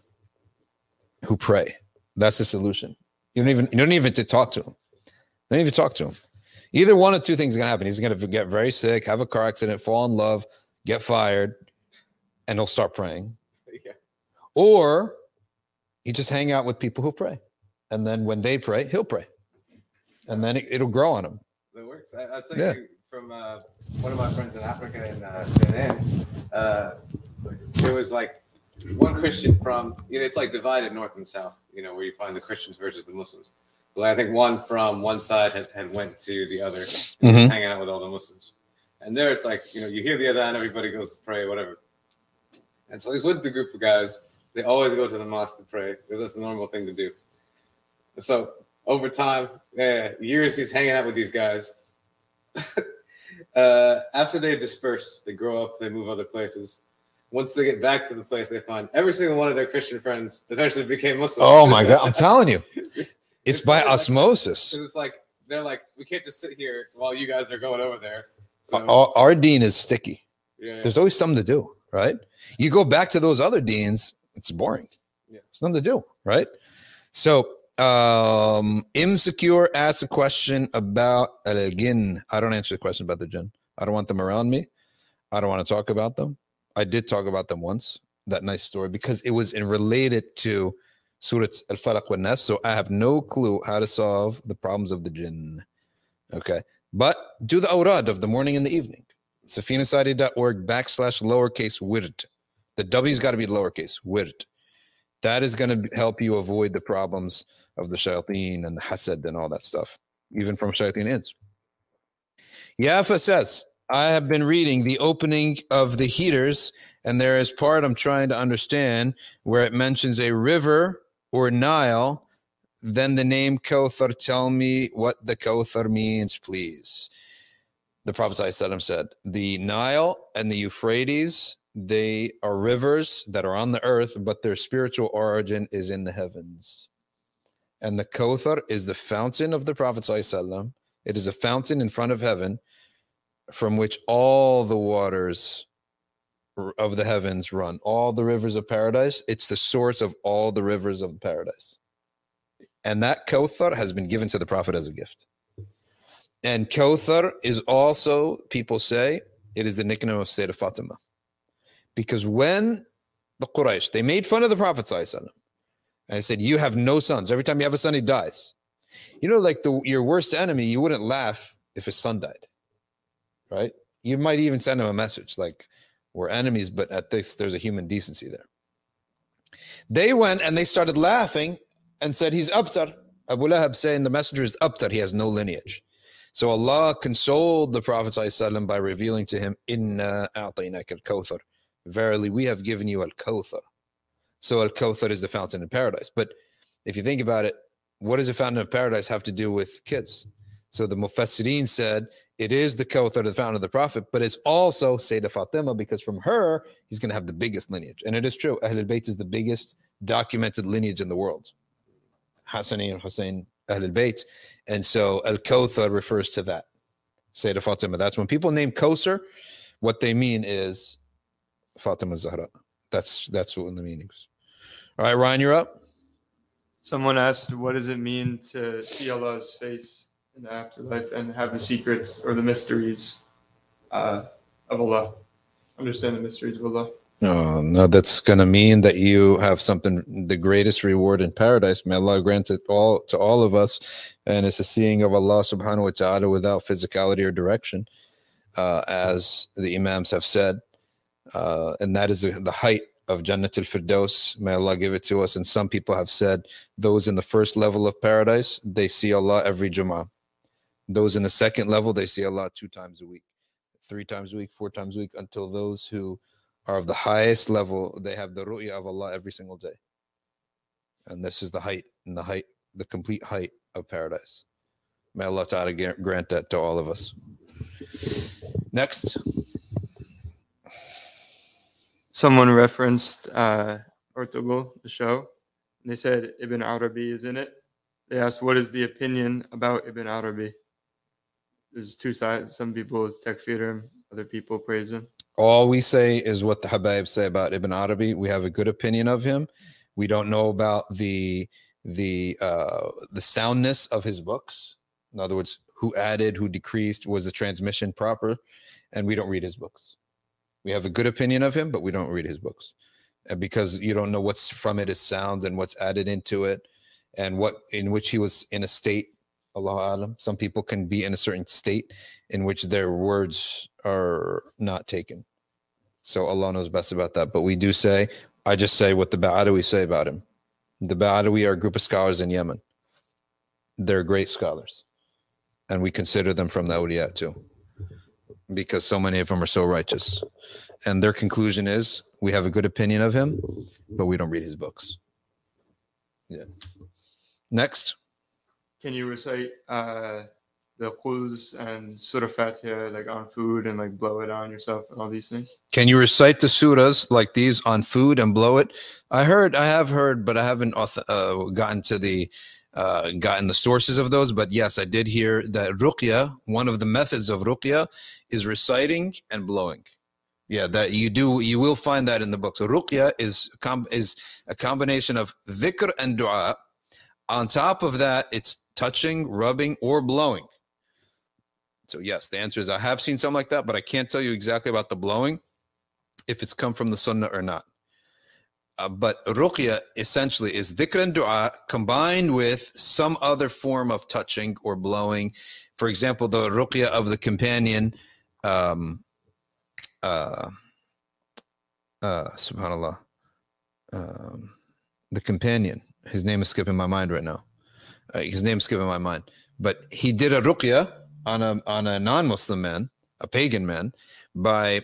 A: pray. That's the solution. You don't even to talk to him. Don't even talk to him. Either one of two things is going to happen. He's going to get very sick, have a car accident, fall in love, get fired, and he'll start praying.
B: Yeah.
A: Or you just hang out with people who pray. And then when they pray, he'll pray. And then it'll grow on him.
B: That works. I'd say
A: Yeah.
B: from one of my friends in Africa in Benin, there was like one Christian from, it's like divided north and south, where you find the Christians versus the Muslims. Well, I think one from one side had went to the other, and was hanging out with all the Muslims. And there it's like, you hear the other end, everybody goes to pray, whatever. And so he's with the group of guys. They always go to the mosque to pray because that's the normal thing to do. And so over time, years he's hanging out with these guys. After they disperse, they grow up, they move other places. Once they get back to the place, they find every single one of their Christian friends eventually became Muslim.
A: Oh my God, I'm telling you. It's by
B: like,
A: osmosis.
B: it's like, they're like, we can't just sit here while you guys are going over there. So,
A: Our deen is sticky.
B: yeah.
A: There's always something to do, right? You go back to those other deans, it's boring.
B: Yeah.
A: There's nothing to do, right? So Insecure asked a question about al-jinn. I don't answer the question about the jinn. I don't want them around me. I don't want to talk about them. I did talk about them once, that nice story, because it was related to Surah Al-Falaq wal Nas. So I have no clue how to solve the problems of the jinn. Okay. But do the awrad of the morning and the evening. safinasadi.org/lowercase wird. The W's got to be lowercase, wird. That is going to help you avoid the problems of the shayateen and the hasad and all that stuff, even from shayateen ins. Yafa says, I have been reading the opening of the heaters, and there is part I'm trying to understand where it mentions a river or Nile, then the name Kawthar. Tell me what the Kawthar means, please. The Prophet ﷺ said, the Nile and the Euphrates, they are rivers that are on the earth, but their spiritual origin is in the heavens. And the Kawthar is the fountain of the Prophet ﷺ. It is a fountain in front of heaven from which all the waters of the heavens run. All the rivers of paradise, it's the source of all the rivers of paradise. And that Kawthar has been given to the Prophet as a gift. And Kawthar is also, people say, it is the nickname of Sayyidah Fatima. Because when the Quraysh, they made fun of the Prophet ﷺ, and they said, you have no sons. Every time you have a son, he dies. You know, like your worst enemy, you wouldn't laugh if his son died, right? You might even send him a message like, we're enemies, but at this, there's a human decency there. They went and they started laughing and said, he's Abtar. Abu Lahab saying the messenger is Abtar, he has no lineage. So Allah consoled the Prophet ﷺ by revealing to him, Inna a'tainaka al-Kawthar. Verily, we have given you al-Kawthar. So al-Kawthar is the fountain of paradise. But if you think about it, what does the fountain of paradise have to do with kids? So the Mufassirin said, it is the Kawthar, the fountain of the Prophet, but it's also Sayyidah Fatima, because from her, he's going to have the biggest lineage. And it is true, Ahlul Bayt is the biggest documented lineage in the world. Hassani and Hussein, Ahlul Bayt. And so Al-Kawthar refers to that. Sayyidah Fatima. That's when people name Kawthar, what they mean is Fatima Zahra. That's what the meaning is. All right, Ryan, you're up.
C: Someone asked, what does it mean to see Allah's face in the afterlife and have the secrets or the mysteries of Allah? Understand the mysteries of Allah.
A: Oh, no, that's going to mean that you have something, the greatest reward in paradise. May Allah grant it all to all of us. And it's a seeing of Allah subhanahu wa ta'ala without physicality or direction, as the Imams have said. And that is the height of Jannat al-Firdaus. May Allah give it to us. And some people have said those in the first level of paradise, they see Allah every Jum'ah. Those in the second level, they see Allah 2 times a week, 3 times a week, 4 times a week, until those who are of the highest level, they have the ru'ya of Allah every single day. And this is the height, and the complete height of paradise. May Allah Ta'ala grant that to all of us. Next.
C: Someone referenced Ertugrul, the show, and they said Ibn Arabi is in it. They asked, what is the opinion about Ibn Arabi? There's 2 sides. Some people takfir him, other people praise him.
A: All we say is what the Habaib say about Ibn Arabi. We have a good opinion of him. We don't know about the soundness of his books. In other words, who added, who decreased, was the transmission proper? And we don't read his books. We have a good opinion of him, but we don't read his books. And because you don't know what's from it is sound and what's added into it, and what in which he was in a state. Allahu Alam. Some people can be in a certain state in which their words are not taken. So Allah knows best about that. But we do say, I just say what the Ba'adawi say about him. The Ba'adawi are a group of scholars in Yemen. They're great scholars. And we consider them from the awliya too, because so many of them are so righteous. And their conclusion is, we have a good opinion of him, but we don't read his books. Yeah. Next.
C: Can you recite the Quls and Surah Fatiha like on food and like blow it on yourself and all these things?
A: Can you recite the surahs like these on food and blow it? I have heard, but I haven't gotten the sources of those. But yes, I did hear that ruqya, one of the methods of ruqya, is reciting and blowing. Yeah, that you will find that in the book. So ruqya is a combination of dhikr and dua. On top of that, it's touching, rubbing, or blowing. So yes, the answer is I have seen something like that, but I can't tell you exactly about the blowing, if it's come from the sunnah or not. But ruqya essentially is dhikr and dua combined with some other form of touching or blowing. For example, the ruqya of the companion subhanallah, the companion. His name is skipping my mind right now. His name is skipping my mind. But he did a ruqya on a non-Muslim man, a pagan man, by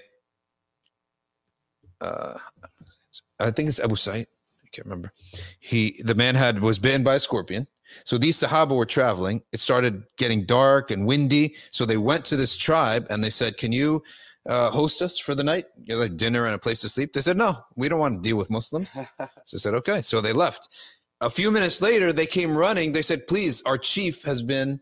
A: I think it's Abu Sa'id. I can't remember. The man was bitten by a scorpion. So these Sahaba were traveling. It started getting dark and windy. So they went to this tribe and they said, "Can you host us for the night? You know, like dinner and a place to sleep?" They said, "No, we don't want to deal with Muslims." So I said, "Okay." So they left. A few minutes later, they came running. They said, "Please, our chief has been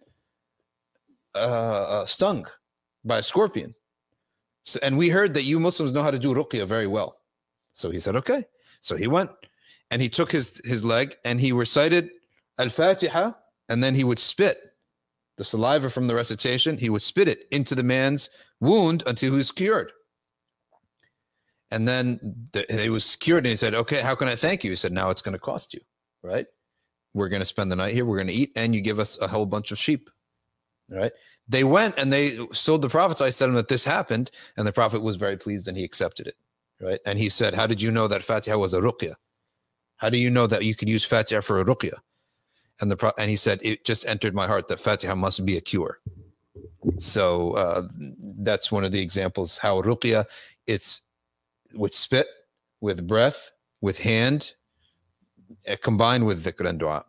A: stung by a scorpion. So, and we heard that you Muslims know how to do ruqya very well." So he said, "Okay." So he went and he took his leg and he recited Al-Fatiha, and then he would spit the saliva from the recitation. He would spit it into the man's wound until he was cured. And then he was cured and he said, "Okay, how can I thank you?" He said, "Now it's going to cost you, right? We're going to spend the night here. We're going to eat, and you give us a whole bunch of sheep." Right? They went and they told the Prophet, I said that this happened, and the Prophet was very pleased and he accepted it. Right? And he said, "How did you know that Fatiha was a ruqya? How do you know that you could use Fatiha for a ruqya?" And he said, "It just entered my heart that Fatiha must be a cure." So that's one of the examples how ruqya, it's with spit, with breath, with hand, combined with dhikr and dua.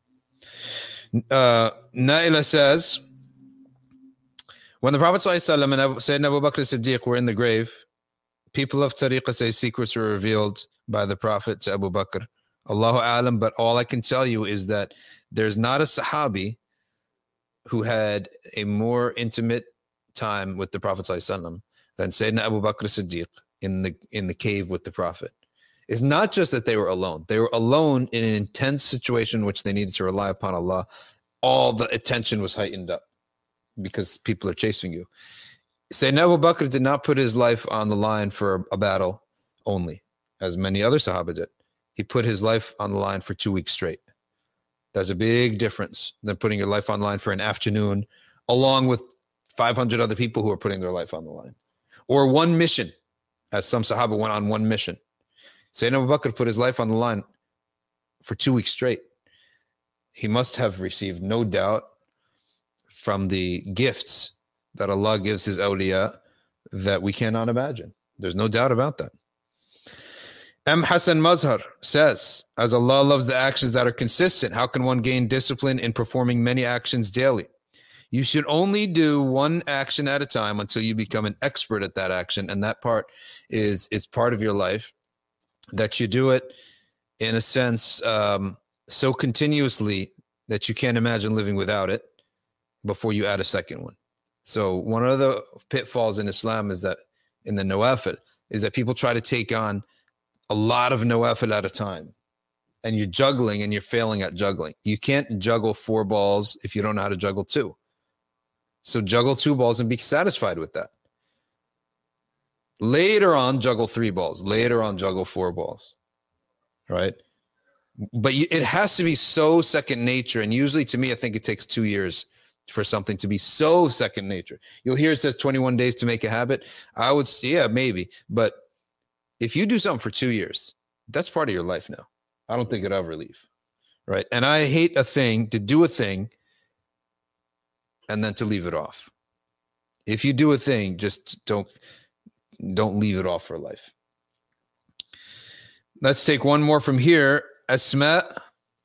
A: Naila says, when the Prophet ﷺ and Sayyidina Abu Bakr Siddiq were in the grave, people of Tariqah say secrets were revealed by the Prophet to Abu Bakr. Allahu Alam, but all I can tell you is that there's not a Sahabi who had a more intimate time with the Prophet ﷺ than Sayyidina Abu Bakr Siddiq in the cave with the Prophet. It's not just that they were alone. They were alone in an intense situation in which they needed to rely upon Allah. All the attention was heightened up because people are chasing you. Sayyidina Abu Bakr did not put his life on the line for a battle only, as many other Sahaba did. He put his life on the line for 2 weeks straight. There's a big difference than putting your life on the line for an afternoon, along with 500 other people who are putting their life on the line. Or one mission, as some Sahaba went on one mission. Sayyidina Abu Bakr put his life on the line for 2 weeks straight. He must have received, no doubt, from the gifts that Allah gives his awliya that we cannot imagine. There's no doubt about that. M. Hassan Mazhar says, as Allah loves the actions that are consistent, how can one gain discipline in performing many actions daily? You should only do one action at a time until you become an expert at that action. And that part is part of your life, that you do it in a sense so continuously that you can't imagine living without it before you add a second one. So one of the pitfalls in Islam is that in the nawafil is that people try to take on a lot of nawafil at a time, and you're juggling and you're failing at juggling. You can't juggle 4 balls if you don't know how to juggle 2. So juggle 2 balls and be satisfied with that. Later on, juggle 3 balls. Later on, juggle 4 balls. Right? But it has to be so second nature. And usually to me, I think it takes 2 years for something to be so second nature. You'll hear it says 21 days to make a habit. I would say, yeah, maybe. But if you do something for 2 years, that's part of your life now. I don't think it'll ever leave. Right? And I hate a thing to do a thing and then to leave it off. If you do a thing, just don't leave it off for life. Let's take one more from here. Asma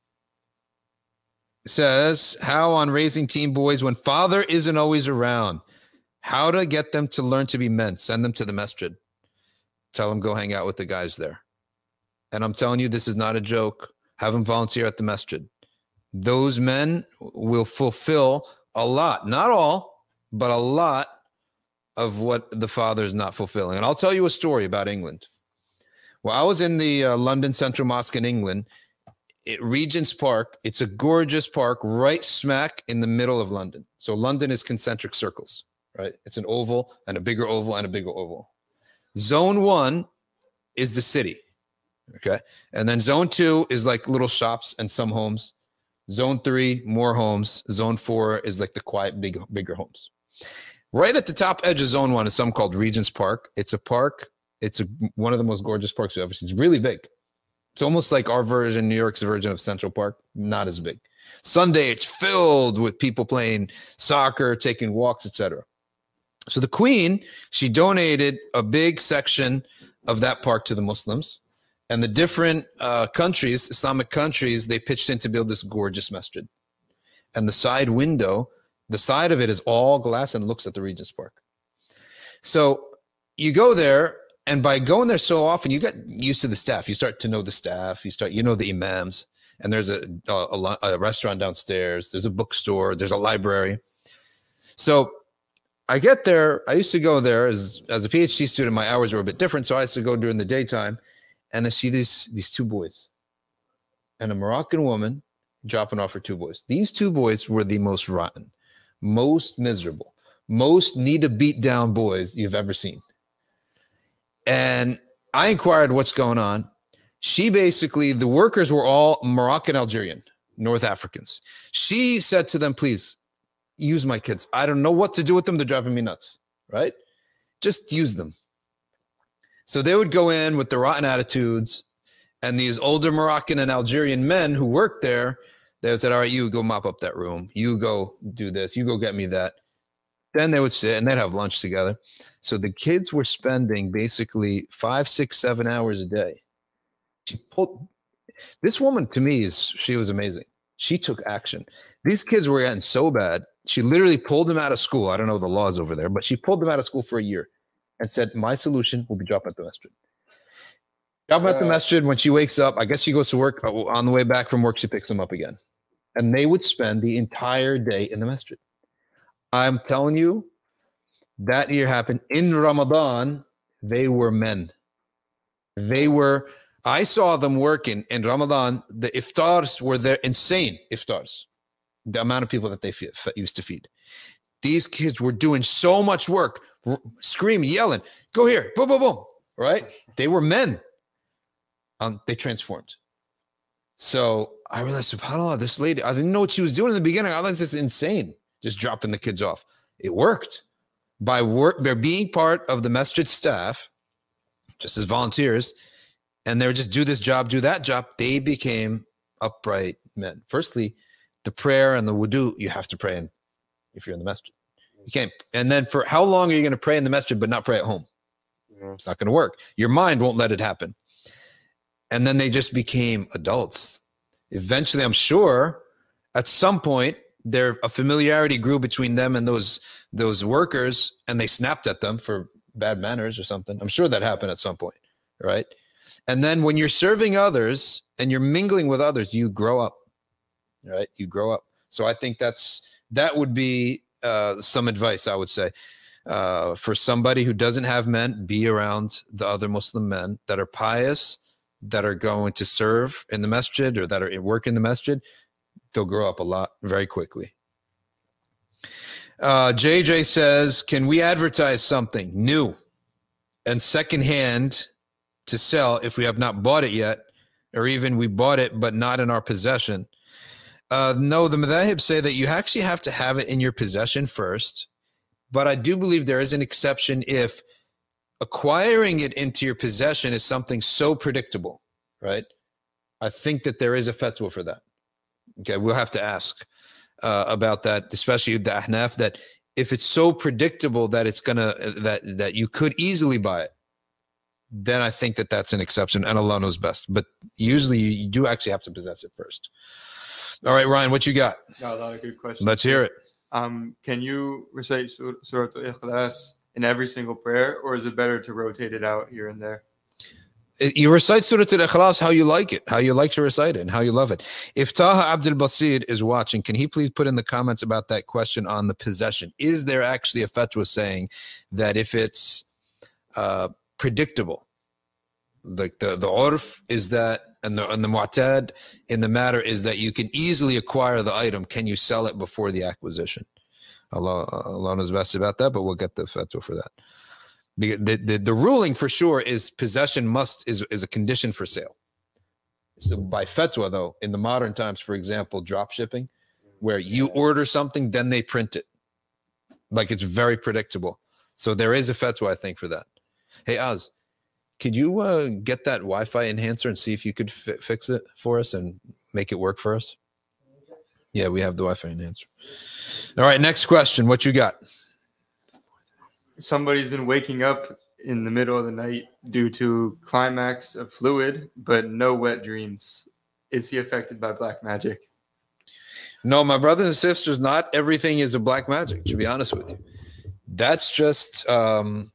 A: says, how on raising teen boys when father isn't always around? How to get them to learn to be men? Send them to the masjid. Tell them go hang out with the guys there. And I'm telling you, this is not a joke. Have them volunteer at the masjid. Those men will fulfill a lot, not all, but a lot of what the father is not fulfilling. And I'll tell you a story about England. Well, I was in the London Central Mosque in England, Regent's Park. It's a gorgeous park right smack in the middle of London. So London is concentric circles, right? It's an oval and a bigger oval and a bigger oval. Zone 1 is the city, okay? And then zone 2 is like little shops and some homes. Zone 3, more homes. Zone 4 is like the quiet, bigger homes. Right at the top edge of Zone 1 is something called Regent's Park. It's a park. It's one of the most gorgeous parks you've ever seen. It's really big. It's almost like our version, New York's version of Central Park, not as big. Sunday, it's filled with people playing soccer, taking walks, etc. So the Queen, she donated a big section of that park to the Muslims. And the different countries, Islamic countries, they pitched in to build this gorgeous masjid. And the side window, the side of it is all glass and looks at the Regent's Park. So you go there, and by going there so often, you get used to the staff. You start to know the staff. You know the imams. And there's a restaurant downstairs. There's a bookstore. There's a library. So I get there. I used to go there as a PhD student. My hours were a bit different, so I used to go during the daytime. And I see these two boys and a Moroccan woman dropping off her two boys. These two boys were the most rotten, most miserable, most need to beat down boys you've ever seen. And I inquired what's going on. She basically, the workers were all Moroccan, Algerian, North Africans. She said to them, please use my kids. I don't know what to do with them. They're driving me nuts, right? Just use them. So they would go in with the rotten attitudes, and these older Moroccan and Algerian men who worked there, they would say, all right, you go mop up that room. You go do this. You go get me that. Then they would sit and they'd have lunch together. So the kids were spending basically 5, 6, 7 hours a day. This woman, to me, she was amazing. She took action. These kids were getting so bad. She literally pulled them out of school. I don't know the laws over there, but she pulled them out of school for a year and said, my solution will be drop at the masjid. Drop at the masjid. When she wakes up, I guess she goes to work. On the way back from work, she picks them up again. And they would spend the entire day in the masjid. I'm telling you, that year happened in Ramadan. They were men. I saw them working in Ramadan. The iftars were there, insane iftars. The amount of people that they used to feed. These kids were doing so much work, screaming, yelling, go here, boom, boom, boom, right? They were men. They transformed. So I realized, subhanAllah, this lady, I didn't know what she was doing in the beginning. I was just insane, just dropping the kids off. It worked. By being part of the masjid staff, just as volunteers, and they would just do this job, do that job, they became upright men. Firstly, the prayer and the wudu, you have to pray in if you're in the masjid. You can't. And then for how long are you going to pray in the masjid but not pray at home? It's not going to work. Your mind won't let it happen. And then they just became adults. Eventually, I'm sure, at some point, a familiarity grew between them and those workers, and they snapped at them for bad manners or something. I'm sure that happened at some point, right? And then when you're serving others and you're mingling with others, you grow up, right? You grow up. So I think that would be some advice, I would say. For somebody who doesn't have men, be around the other Muslim men that are pious, that are going to serve in the masjid or that are work in the masjid. They'll grow up a lot very quickly. JJ says, can we advertise something new and secondhand to sell if we have not bought it yet, or even we bought it but not in our possession? No, the madhahib say that you actually have to have it in your possession first, but I do believe there is an exception if acquiring it into your possession is something so predictable, right? I think that there is a fatwa for that. Okay, we'll have to ask about that, especially the Ahnaf, that if it's so predictable that it's gonna that you could easily buy it, then I think that that's an exception, and Allah knows best. But usually, you do actually have to possess it first. All right, Ryan, what you got?
C: No, a lot of good questions.
A: Let's hear it.
C: Can you recite Surah Al-Ikhlas in every single prayer, or is it better to rotate it out here and there?
A: You recite Surah Al-Ikhlas how you like it, how you like to recite it, and how you love it. If Taha Abdul Basir is watching, can he please put in the comments about that question on the possession? Is there actually a fatwa saying that if it's predictable, like the urf is that, and the mu'tad in the matter is that you can easily acquire the item, can you sell it before the acquisition? Allah knows best about that, but we'll get the fatwa for that. The ruling for sure is possession is a condition for sale. So by fatwa, though, in the modern times, for example, drop shipping, where you order something, then they print it. Like it's very predictable. So there is a fatwa, I think, for that. Hey, Oz, could you get that Wi-Fi enhancer and see if you could fix it for us and make it work for us? Yeah, we have the Wi-Fi enhancer. All right, next question. What you got?
C: Somebody's been waking up in the middle of the night due to climax of fluid, but no wet dreams. Is he affected by black magic?
A: No, my brothers and sisters, not everything is a black magic, to be honest with you. That's just Allahu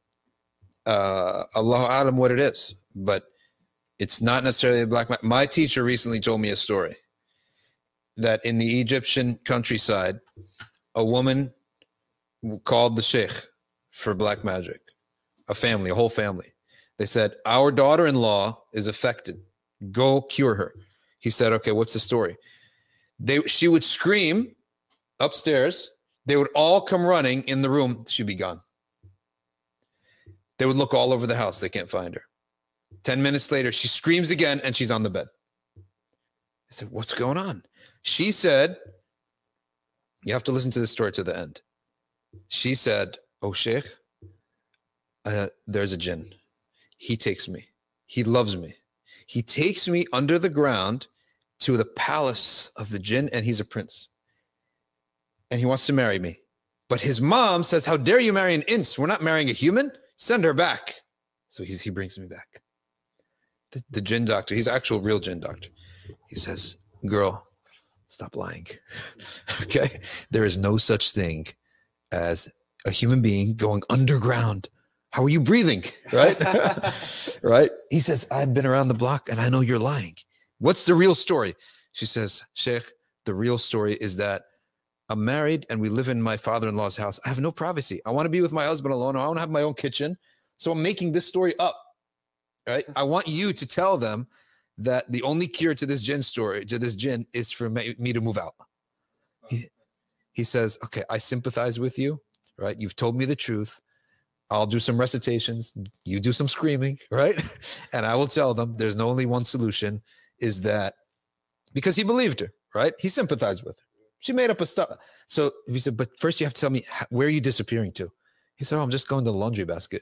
A: Alam what it is, but it's not necessarily a black magic. My teacher recently told me a story that in the Egyptian countryside, a woman called the sheikh for black magic, a whole family. They said, our daughter-in-law is affected. Go cure her. He said, okay, what's the story? She would scream upstairs. They would all come running in the room. She'd be gone. They would look all over the house. They can't find her. 10 minutes later, she screams again and she's on the bed. I said, what's going on? She said, you have to listen to this story to the end. She said, oh, Sheikh, there's a jinn. He takes me. He loves me. He takes me under the ground to the palace of the jinn, and he's a prince. And he wants to marry me. But his mom says, how dare you marry an ins? We're not marrying a human. Send her back. So he brings me back. The jinn doctor, he's an actual real jinn doctor. He says, girl, stop lying. Okay? There is no such thing as a human being going underground. How are you breathing? Right? Right? He says, I've been around the block and I know you're lying. What's the real story? She says, Sheikh, the real story is that I'm married and we live in my father-in-law's house. I have no privacy. I want to be with my husband alone. I want to have my own kitchen. So I'm making this story up. Right? I want you to tell them that the only cure to this jinn story, to this jinn, is for me to move out. He says, okay, I sympathize with you, right? You've told me the truth. I'll do some recitations. You do some screaming, right? And I will tell them there's only one solution, is that, because he believed her, right? He sympathized with her. She made up a stuff. So he said, but first you have to tell me, where are you disappearing to? He said, oh, I'm just going to the laundry basket.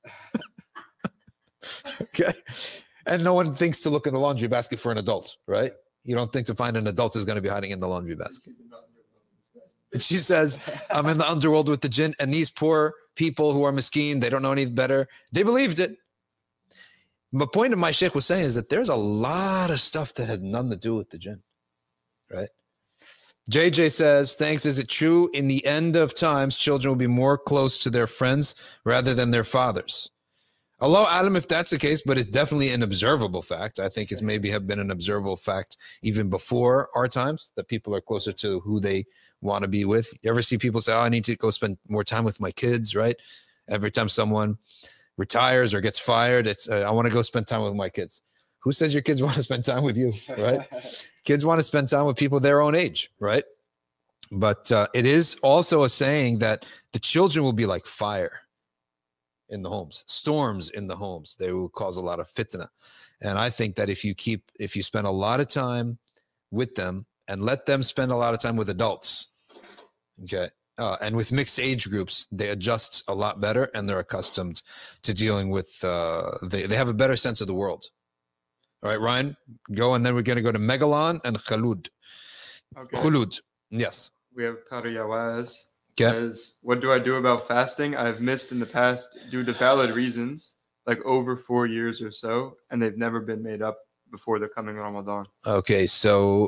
A: Okay. And no one thinks to look in the laundry basket for an adult, right? You don't think to find an adult is going to be hiding in the laundry basket. And she says, I'm in the underworld with the jinn, and these poor people who are miskeen, they don't know any better. They believed it. The point of my sheikh was saying is that there's a lot of stuff that has nothing to do with the jinn, right? JJ says, thanks. Is it true in the end of times, children will be more close to their friends rather than their fathers? Allahu Alam if that's the case, but it's definitely an observable fact. I think it's maybe have been an observable fact even before our times, that people are closer to who they want to be with. You ever see people say, oh, I need to go spend more time with my kids, right? Every time someone retires or gets fired, it's I want to go spend time with my kids. Who says your kids want to spend time with you, right? Kids want to spend time with people their own age, right? But it is also a saying that the children will be like fire in the homes, storms in the homes. They will cause a lot of fitna. And I think that if you spend a lot of time with them and let them spend a lot of time with adults, okay, and with mixed age groups, they adjust a lot better and they're accustomed to dealing with, they have a better sense of the world. All right, Ryan, go, and then we're going to go to Megalon and Khulud.
C: Okay.
A: Khulud, yes.
C: We have Pariyawaz.
A: Okay.
C: Says, what do I do about fasting? I've missed in the past due to valid reasons, like over 4 years or so, and they've never been made up before the coming Ramadan.
A: Okay, so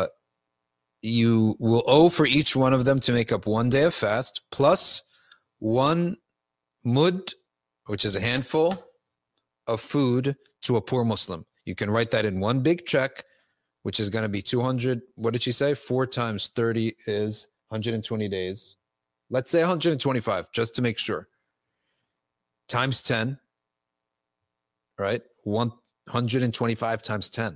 A: you will owe for each one of them to make up 1 day of fast plus 1 mud, which is a handful of food, to a poor Muslim. You can write that in one big check, which is going to be 200. What did she say? 4 times 30 is 120 days. Let's say 125, just to make sure. Times 10, right? 125 times 10,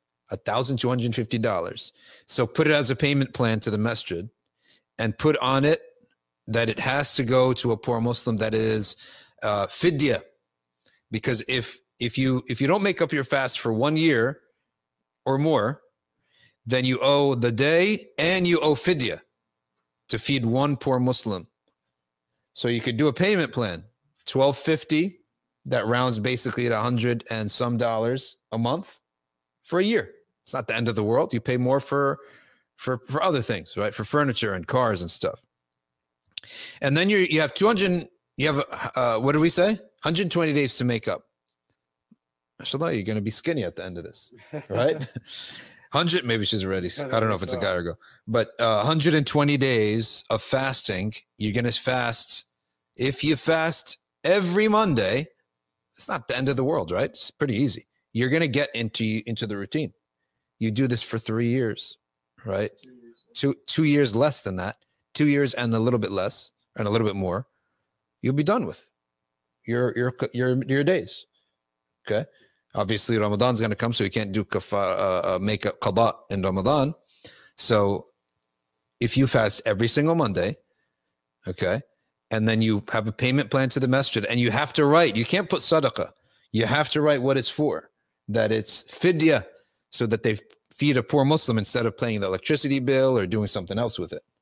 A: $1,250. So put it as a payment plan to the masjid and put on it that it has to go to a poor Muslim, that is fidya. Because if you don't make up your fast for 1 year or more, then you owe the day and you owe fidya to feed 1 poor Muslim. So you could do a payment plan, $1,250. That rounds basically at $100 and some dollars a month for a year. It's not the end of the world. You pay more for other things, right? For furniture and cars and stuff. And then you have 200. You have what did we say? 120 days to make up. Mashallah, you're going to be skinny at the end of this, right? 100. Maybe she's already. I don't know if it's a guy or a girl, but 120 days of fasting. You're going to fast. If you fast every Monday, it's not the end of the world, right? It's pretty easy. You're going to get into the routine. You do this for 3 years, right? 2 years less than that. 2 years and a little bit less and a little bit more. You'll be done with your days. Okay. Obviously, Ramadan's going to come, so you can't do make a qada in Ramadan. So if you fast every single Monday, okay, and then you have a payment plan to the masjid, and you have to write, you can't put sadaqah. You have to write what it's for, that it's fidya, so that they feed a poor Muslim instead of paying the electricity bill or doing something else with it.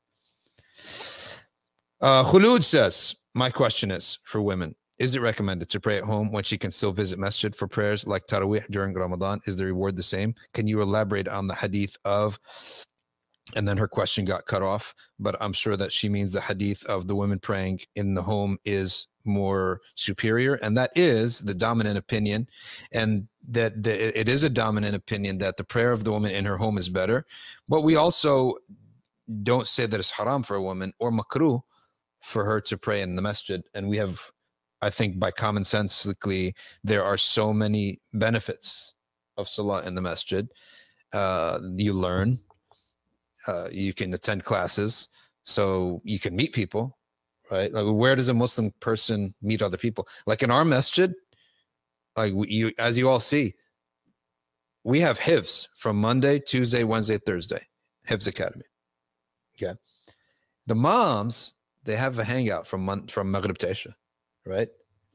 A: Khulud says, my question is for women. Is it recommended to pray at home when she can still visit masjid for prayers like Taraweeh during Ramadan? Is the reward the same? Can you elaborate on the hadith of, and then her question got cut off, but I'm sure that she means the hadith of the women praying in the home is more superior. And that is the dominant opinion. And that it is a dominant opinion that the prayer of the woman in her home is better. But we also don't say that it's haram for a woman or makruh for her to pray in the masjid. And we have, I think by commonsensically, there are so many benefits of salah in the masjid. You learn, you can attend classes, so you can meet people, right? Like, where does a Muslim person meet other people? Like in our masjid, like as you all see, we have hifz from Monday, Tuesday, Wednesday, Thursday, Hifz Academy. Okay. The moms, they have a hangout from Maghrib to Isha. Right,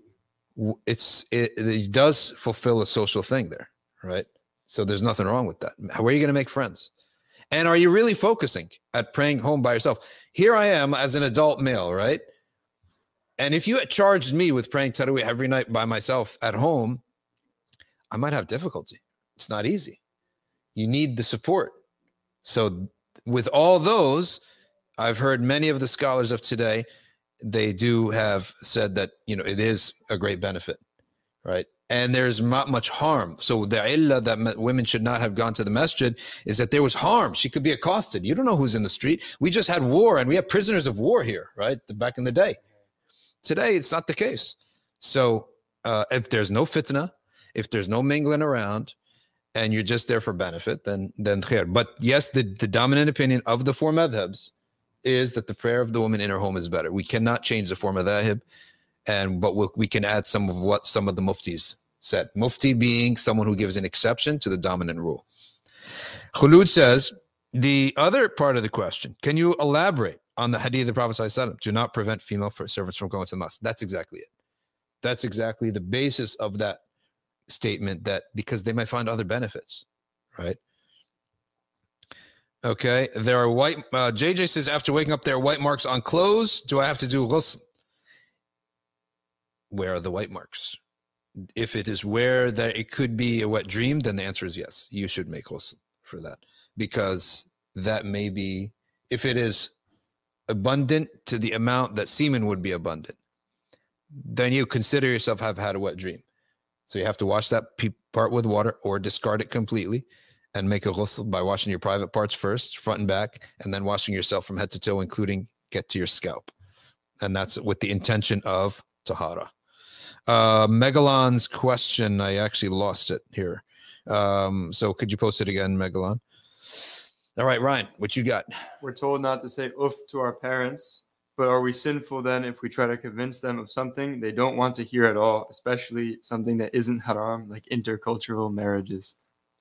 A: it does fulfill a social thing there, right? So there's nothing wrong with that. Where are you going to make friends? And are you really focusing at praying home by yourself? Here I am as an adult male, right? And if you had charged me with praying Taraweeh every night by myself at home, I might have difficulty. It's not easy. You need the support. So with all those, I've heard many of the scholars of today, they do have said that, it is a great benefit, right? And there's not much harm. So the illah that women should not have gone to the masjid is that there was harm. She could be accosted. You don't know who's in the street. We just had war, and we have prisoners of war here, right? Back in the day. Today, it's not the case. So if there's no fitna, if there's no mingling around, and you're just there for benefit, then khair. But yes, the dominant opinion of the four madhabs is that the prayer of the woman in her home is better. We cannot change the form of madhab, but we can add some of what some of the muftis said. Mufti being someone who gives an exception to the dominant rule. Khulud says, the other part of the question, can you elaborate on the hadith of the Prophet ﷺ? Do not prevent female servants from going to the mosque. That's exactly it. That's exactly the basis of that statement, that because they might find other benefits, right? Okay, there are white, JJ says, after waking up, there are white marks on clothes. Do I have to do ghusl? Where are the white marks? If it is where that it could be a wet dream, then the answer is yes. You should make ghusl for that, because that may be, if it is abundant to the amount that semen would be abundant, then you consider yourself have had a wet dream. So you have to wash that part with water or discard it completely and make a ghusl by washing your private parts first, front and back, and then washing yourself from head to toe, including get to your scalp. And that's with the intention of tahara. Megalon's question, I actually lost it here. So could you post it again, Megalon? All right, Ryan, what you got?
C: We're told not to say oof to our parents, but are we sinful then if we try to convince them of something they don't want to hear at all, especially something that isn't haram, like intercultural marriages?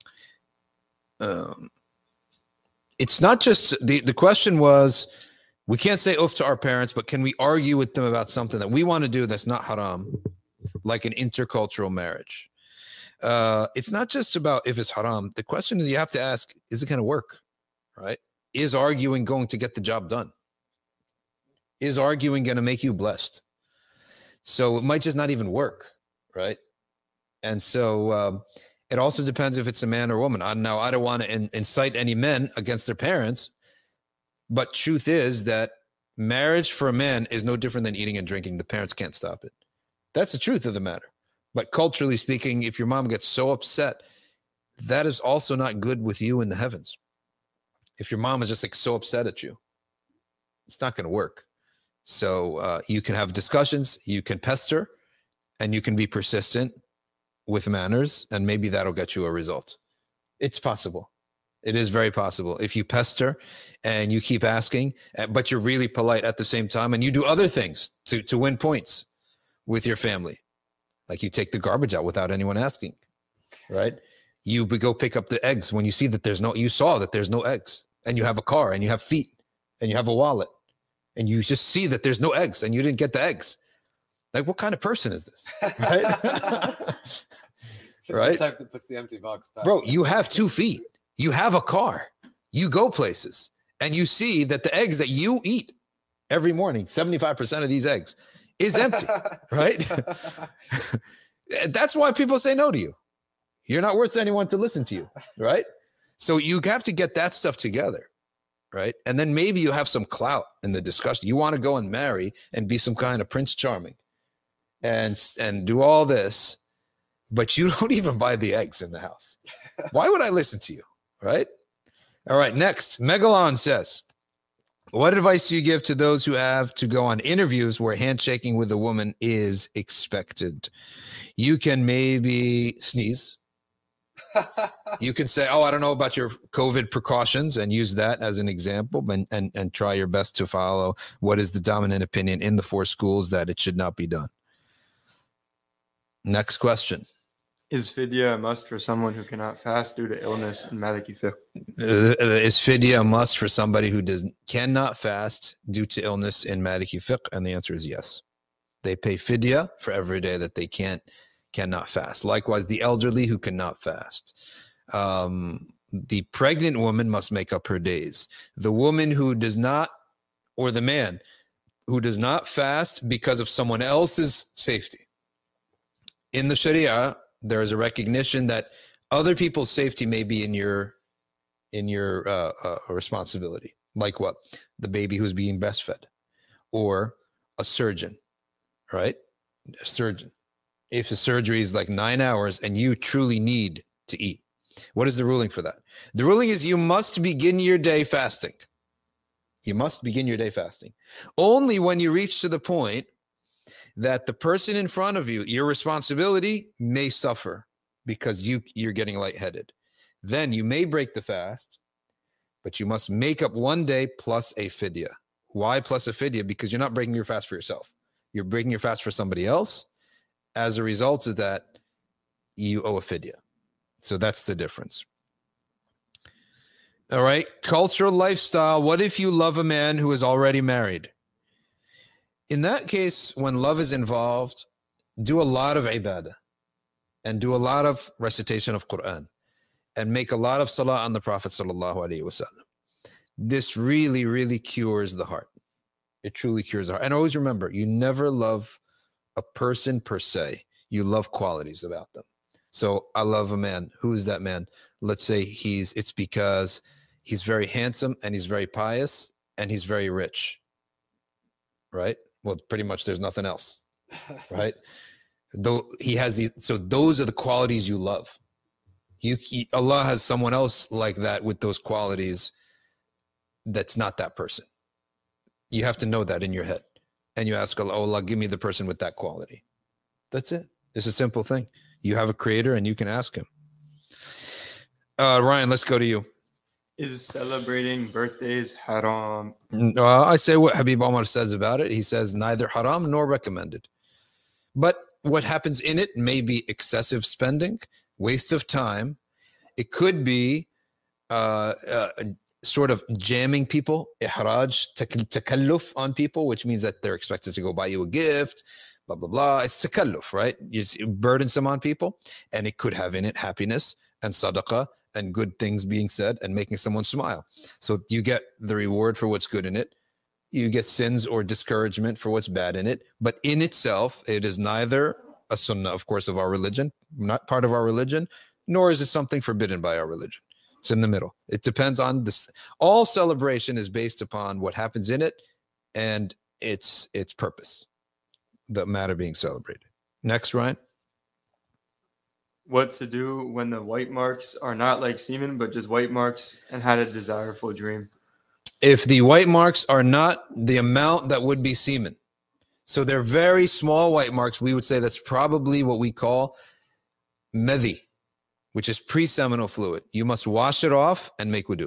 A: It's not just, the question was, we can't say oof to our parents, but can we argue with them about something that we want to do that's not haram, like an intercultural marriage? It's not just about if it's haram. The question is, you have to ask, is it going to work, right? Is arguing going to get the job done? Is arguing going to make you blessed? So it might just not even work, right? And so it also depends if it's a man or woman. Now, I don't want to incite any men against their parents, but truth is that marriage for a man is no different than eating and drinking. The parents can't stop it. That's the truth of the matter. But culturally speaking, if your mom gets so upset, that is also not good with you in the heavens. If your mom is just like so upset at you, it's not going to work. So you can have discussions, you can pester, and you can be persistent with manners, and maybe that'll get you a result. It's possible. It is very possible. If you pester and you keep asking, but you're really polite at the same time, and you do other things to win points with your family, like you take the garbage out without anyone asking, right? You go pick up the eggs when you see that you saw that there's no eggs, and you have a car and you have feet and you have a wallet, and you just see that there's no eggs and you didn't get the eggs. Like, what kind of person is this? Right? Right?
B: The type that puts the empty box back.
A: Bro, you have 2 feet. You have a car. You go places. And you see that the eggs that you eat every morning, 75% of these eggs is empty. Right? That's why people say no to you. You're not worth anyone to listen to you. Right? So you have to get that stuff together. Right? And then maybe you have some clout in the discussion. You want to go and marry and be some kind of Prince Charming and do all this, but you don't even buy the eggs in the house. Why would I listen to you? Right? All right. Next, Megalon says, what advice do you give to those who have to go on interviews where handshaking with a woman is expected? You can maybe sneeze. You can say, oh, I don't know about your COVID precautions, and use that as an example, and try your best to follow what is the dominant opinion in the 4 schools that it should not be done. Next question.
C: Is fidya a must for someone who cannot fast due to illness in Maliki fiqh?
A: Is fidya a must for somebody who cannot fast due to illness in Maliki fiqh? And the answer is yes. They pay fidya for every day that they cannot fast. Likewise, the elderly who cannot fast. The pregnant woman must make up her days. The woman who does not, or the man who does not fast because of someone else's safety. In the Sharia, there is a recognition that other people's safety may be in your responsibility. Like what? The baby who's being breastfed, or a surgeon, right? A surgeon. If the surgery is like 9 hours and you truly need to eat, what is the ruling for that? The ruling is you must begin your day fasting. You must begin your day fasting. Only when you reach to the point that the person in front of you, your responsibility, may suffer because you're getting lightheaded. Then you may break the fast, but you must make up 1 day plus a fidya. Why plus a fidya? Because you're not breaking your fast for yourself. You're breaking your fast for somebody else. As a result of that, you owe a fidya. So that's the difference. All right. Cultural lifestyle. What if you love a man who is already married? In that case, when love is involved, do a lot of ibadah and do a lot of recitation of Quran and make a lot of salah on the Prophet sallallahu alaihi wasallam. This really, really cures the heart. It truly cures the heart. And always remember, you never love a person per se. You love qualities about them. So I love a man. Who's that man? Let's say it's because he's very handsome and he's very pious and he's very rich. Right? Well, pretty much there's nothing else. Right? Though he has these, so those are the qualities you love. Allah has someone else like that with those qualities that's not that person. You have to know that in your head. And you ask Allah, oh Allah, give me the person with that quality. That's it. It's a simple thing. You have a creator and you can ask him. Ryan, let's go to you.
C: Is celebrating birthdays haram?
A: I say what Habib Omar says about it. He says neither haram nor recommended. But what happens in it may be excessive spending, waste of time. It could be sort of jamming people, ihraj, takalluf on people, which means that they're expected to go buy you a gift, blah, blah, blah. It's takalluf, right? It's burdensome on people. And it could have in it happiness and sadaqah and good things being said and making someone smile. So you get the reward for what's good in it. you get sins or discouragement for what's bad in it. But in itself, it is neither a sunnah, of course, of our religion, not part of our religion, nor is it something forbidden by our religion. It's in the middle. It depends on this. All celebration is based upon what happens in it and its purpose, the matter being celebrated. Next, Ryan.
C: What to do when the white marks are not like semen, but just white marks and had a desirable dream?
A: If the white marks are not the amount that would be semen, so they're very small white marks, we would say that's probably what we call medhi, which is pre-seminal fluid. You must wash it off and make wudu.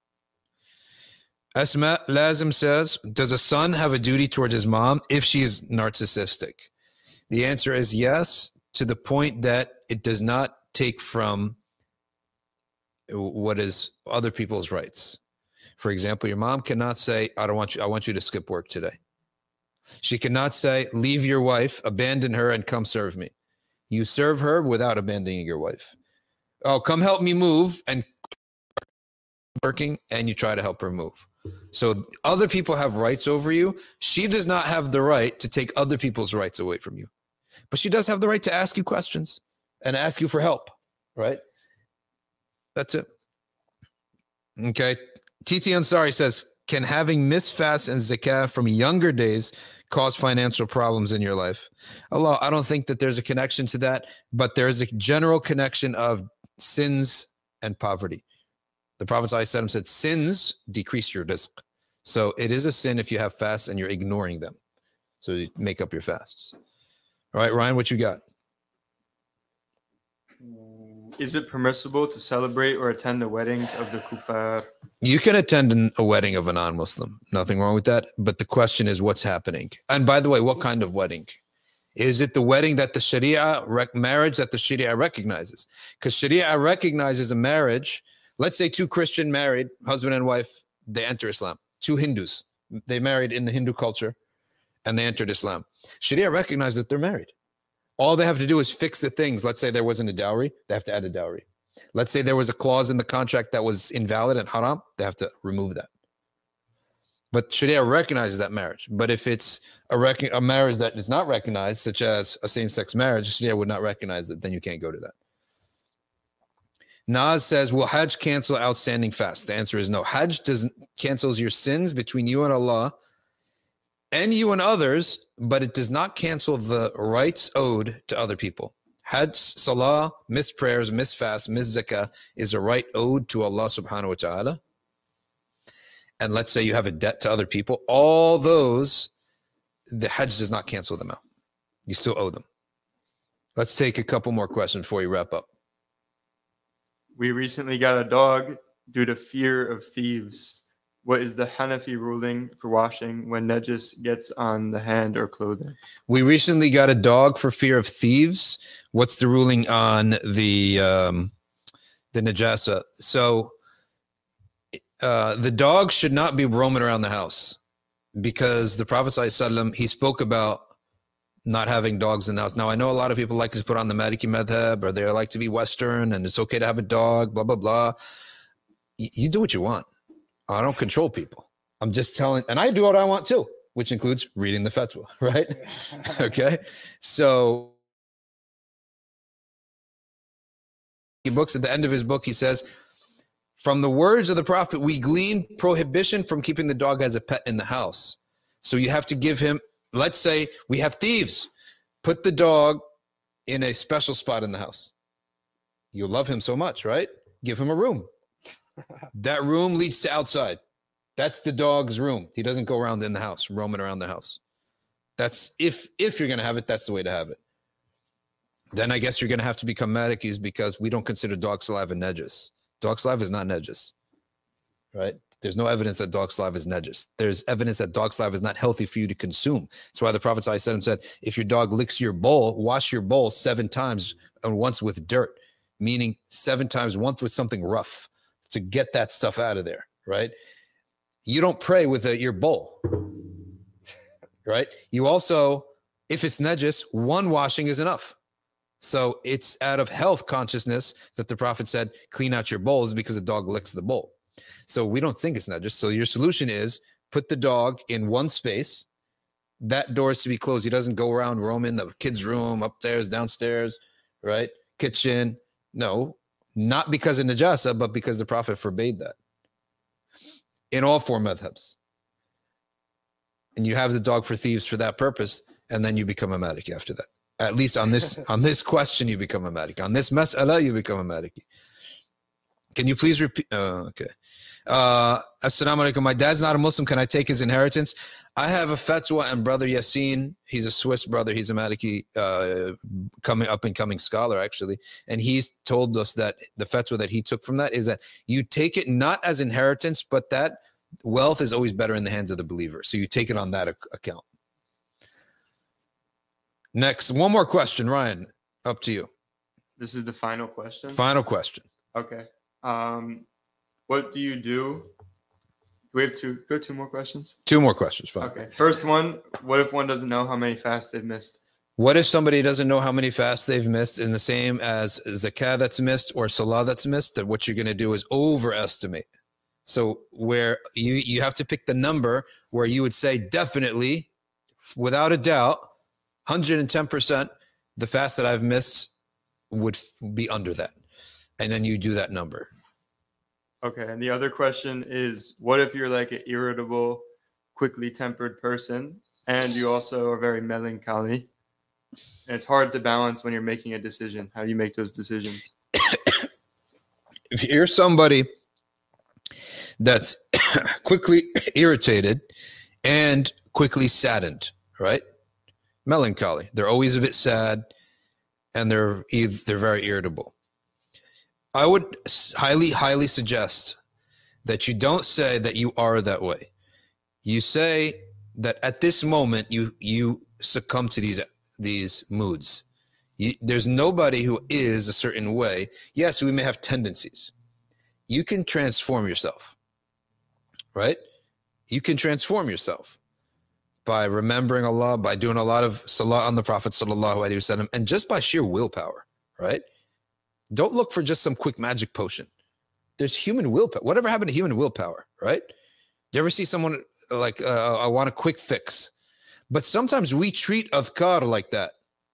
A: Asma Lazim says, does a son have a duty towards his mom if she is narcissistic? The answer is yes, to the point that it does not take from what is other people's rights. For example, your mom cannot say, I want you to skip work today. She cannot say, leave your wife, abandon her, and come serve me. You serve her without abandoning your wife. Oh, come help me move, and working, and you try to help her move. So other people have rights over you. She does not have the right to take other people's rights away from you. But she does have the right to ask you questions and ask you for help, right? That's it. Okay. TT Ansari says, can having missed fasts and zakah from younger days cause financial problems in your life? Allah, I don't think that there's a connection to that, but there is a general connection of sins and poverty. The Prophet ﷺ said, sins decrease your rizq. So it is a sin if you have fasts and you're ignoring them. So you make up your fasts. All right, Ryan, what you got?
C: Is it permissible to celebrate or attend the weddings of the kuffar?
A: You can attend a wedding of a non-Muslim. Nothing wrong with that. But the question is what's happening. And by the way, what kind of wedding? Is it the wedding that the Sharia, marriage that the Sharia recognizes? Because Sharia recognizes a marriage. Let's say two Christian married, husband and wife, they enter Islam. Two Hindus, they married in the Hindu culture and they entered Islam. Sharia recognizes that they're married. All they have to do is fix the things. Let's say there wasn't a dowry, they have to add a dowry. Let's say there was a clause in the contract that was invalid and haram, they have to remove that. But Sharia recognizes that marriage. But if it's a marriage that is not recognized, such as a same-sex marriage, Sharia would not recognize it, then you can't go to that. Naz says, will Hajj cancel outstanding fast? The answer is no. Hajj cancels your sins between you and Allah and you and others, but it does not cancel the rights owed to other people. Hajj, salah, missed prayers, missed fast, missed zakah is a right owed to Allah subhanahu wa ta'ala. And let's say you have a debt to other people. All those, the Hajj does not cancel them out. You still owe them. Let's take a couple more questions before we wrap up.
C: We recently got a dog due to fear of thieves. What is the Hanafi ruling for washing when najis gets on the hand or clothing?
A: We recently got a dog for fear of thieves. What's the ruling on the najasa? So the dog should not be roaming around the house because the Prophet ﷺ, he spoke about not having dogs in the house. Now, I know a lot of people like to put on the Maliki madhab or they like to be Western and it's okay to have a dog, blah, blah, blah. You do what you want. I don't control people. I'm just telling, and I do what I want too, which includes reading the fatwa, right? Okay. So books at the end of his book, he says, from the words of the Prophet, we glean prohibition from keeping the dog as a pet in the house. So you have to give him, let's say we have thieves, put the dog in a special spot in the house. You love him so much, right? Give him a room. That room leads to outside. That's the dog's room. He doesn't go around in the house, roaming around the house. That's if you're going to have it, that's the way to have it. Then I guess you're going to have to become Malikis because we don't consider dog saliva najis. Dog saliva is not najis, right? There's no evidence that dog saliva is najis. There's evidence that dog saliva is not healthy for you to consume. That's why the Prophet ﷺ said, if your dog licks your bowl, wash your bowl 7 times and once with dirt, meaning 7 times, once with something rough to get that stuff out of there, right? You don't pray with your bowl, right? You also, if it's najis, 1 washing is enough. So it's out of health consciousness that the Prophet said, clean out your bowls because the dog licks the bowl. So we don't think it's najis. So your solution is put the dog in one space. That door is to be closed. He doesn't go around roaming the kids' room, upstairs, downstairs, right? Kitchen. No, not because of najasa, but because the Prophet forbade that in all four madhabs. And you have the dog for thieves for that purpose, and then you become a Maliki after that. At least on this question, you become a Maliki. On this mas'ala, you become a Maliki. Can you please repeat? Okay. Assalamu alaikum. My dad's not a Muslim. Can I take his inheritance? I have a fatwa, and brother Yassin, he's a Swiss brother. He's a Maliki, coming scholar, actually. And he's told us that the fatwa that he took from that is that you take it not as inheritance, but that wealth is always better in the hands of the believer. So you take it on that account. Next, one more question, Ryan. Up to you.
C: This is the final question.
A: Final question.
C: Okay. What do you do? Do we have two more questions?
A: Two more questions. Fine.
C: Okay. First one, what if one doesn't know how many fasts they've missed?
A: What if somebody doesn't know how many fasts they've missed, in the same as zakah that's missed or salah that's missed? That what you're going to do is overestimate. So where you have to pick the number where you would say definitely, without a doubt, 110%, the fast that I've missed would be under that. And then you do that number.
C: Okay. And the other question is, what if you're like an irritable, quickly tempered person, and you also are very melancholy, and it's hard to balance when you're making a decision? How do you make those decisions?
A: If you're somebody that's quickly irritated and quickly saddened, right? Melancholy. They're always a bit sad, and they're very irritable. I would highly, highly suggest that you don't say that you are that way. You say that at this moment you succumb to these moods. There's nobody who is a certain way. Yes, we may have tendencies. You can transform yourself, right? You can transform yourself by remembering Allah, by doing a lot of salah on the Prophet sallallahu alaihi wasallam, and just by sheer willpower, right? Don't look for just some quick magic potion. There's human willpower. Whatever happened to human willpower, right? You ever see someone like, I want a quick fix? But sometimes we treat adhkar like that.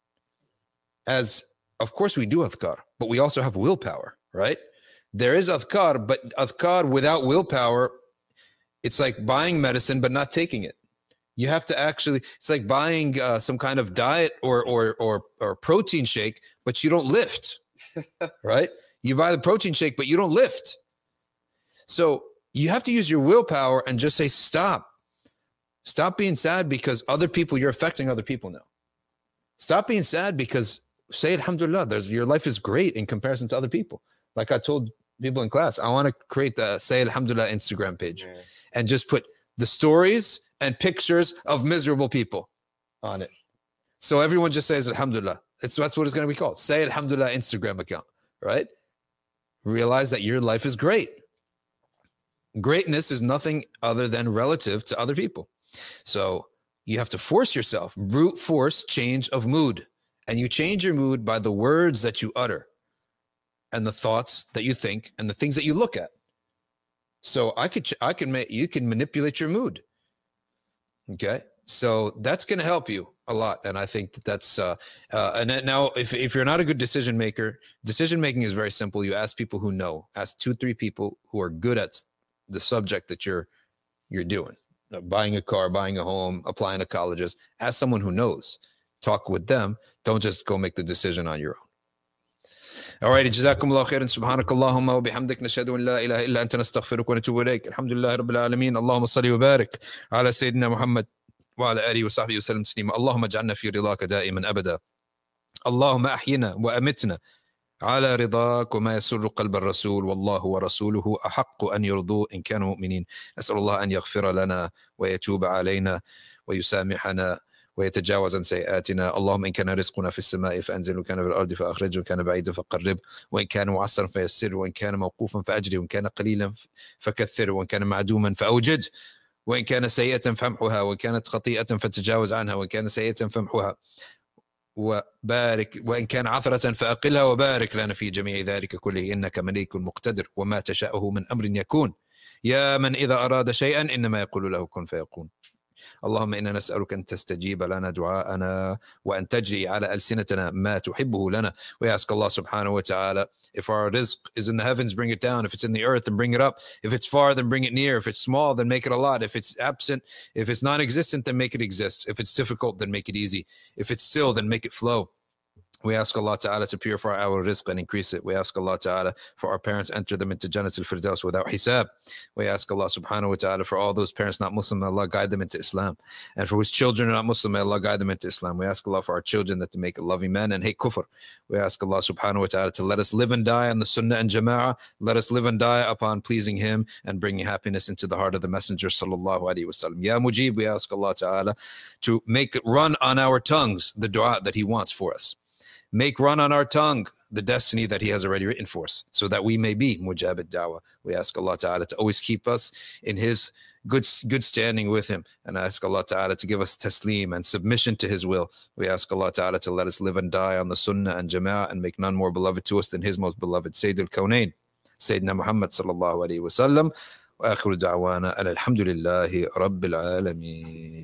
A: As, of course we do adhkar, but we also have willpower, right? There is adhkar, but adhkar without willpower, it's like buying medicine but not taking it. You have to actually, it's like buying some kind of diet or protein shake, but you don't lift. Right? You buy the protein shake, but you don't lift. So you have to use your willpower and just say, stop. Stop being sad because you're affecting other people now. Stop being sad because, say alhamdulillah, your life is great in comparison to other people. Like I told people in class, I want to create the Say Alhamdulillah Instagram page and just put the stories and pictures of miserable people on it. So everyone just says alhamdulillah. That's what it's going to be called. Say alhamdulillah Instagram account, right? Realize that your life is great. Greatness is nothing other than relative to other people. So you have to force yourself, brute force change of mood. And you change your mood by the words that you utter and the thoughts that you think and the things that you look at. So you can manipulate your mood. Okay. So that's going to help you a lot. And I think that's, and now if you're not a good decision maker, decision making is very simple. You ask people who know, ask 2-3 people who are good at the subject that you're doing. Buying a car, buying a home, applying to colleges, ask someone who knows, talk with them. Don't just go make the decision on your own. All right. Jazakumullah khairan. Subhanakallahumma wa bihamdik. Nashhadu an la ilaha illa anta nastaghfiruka wa natubu ilayk. Alhamdulillah rabbil alameen. Allahumma salli wa barik ala sayyidina Muhammad وعلى آله وصحبه وسلم تسليما. اللهم اجعلنا في رضاك دائما أبدا. اللهم أحينا وأمتنا على رضاك وما يسر قلب الرسول والله ورسوله أحق أن يرضوا إن كانوا مؤمنين. نسأل الله أن يغفر لنا ويتوب علينا ويسامحنا ويتجاوز عن سيئاتنا. اللهم إن كان رزقنا في السماء فأنزل، وكان في الأرض فأخرج، وكان بعيدا فقرب، وإن كان معسرا فيسر، وإن كان موقوفا فأجر، وإن كان قليلا فكثر، وإن كان معدوما فأوجد، وإن كان سيئة فامحها، وإن كانت خطيئة فتجاوز عنها، وإن كان سيئة فامحها وبارك، وإن كان عثرة فأقلها وبارك لنا في جميع ذلك كله إنك مليك مقتدر وما تشاءه من أمر يكون. يا من إذا أراد شيئا إنما يقول له كن فيكون. اللهم إنا نسألك أن تستجيب لنا دعاءنا وأن تجري على ألسنتنا ما تحبه لنا. We ask Allah subhanahu wa ta'ala, if our rizq is in the heavens, bring it down. If it's in the earth, then bring it up. If it's far, then bring it near. If it's small, then make it a lot. If it's absent, if it's non-existent, then make it exist. If it's difficult, then make it easy. If it's still, then make it flow. We ask Allah Ta'ala to purify our rizq and increase it. We ask Allah Ta'ala for our parents, enter them into Jannat al-Firdaus without hisab. We ask Allah Subhanahu wa Ta'ala for all those parents not Muslim, may Allah guide them into Islam. And for whose children are not Muslim, may Allah guide them into Islam. We ask Allah for our children that to make loving men and hate kufr. We ask Allah Subhanahu wa Ta'ala to let us live and die on the Sunnah and Jama'ah. Let us live and die upon pleasing Him and bringing happiness into the heart of the Messenger Sallallahu Alaihi Wasallam. Ya Mujib, we ask Allah Ta'ala to make it run on our tongues the dua that He wants for us. Make run on our tongue the destiny that He has already written for us, so that we may be mujab ad-da'wah. We ask Allah Ta'ala to always keep us in His good standing with Him, and I ask Allah Ta'ala to give us taslim and submission to His will. We ask Allah Ta'ala to let us live and die on the Sunnah and Jama'ah and make none more beloved to us than His most beloved Sayyid al-Kawnain, Sayyidina Muhammad sallallahu alayhi wa sallam. Wa akhiru da'wana alhamdulillahi rabbil alameen.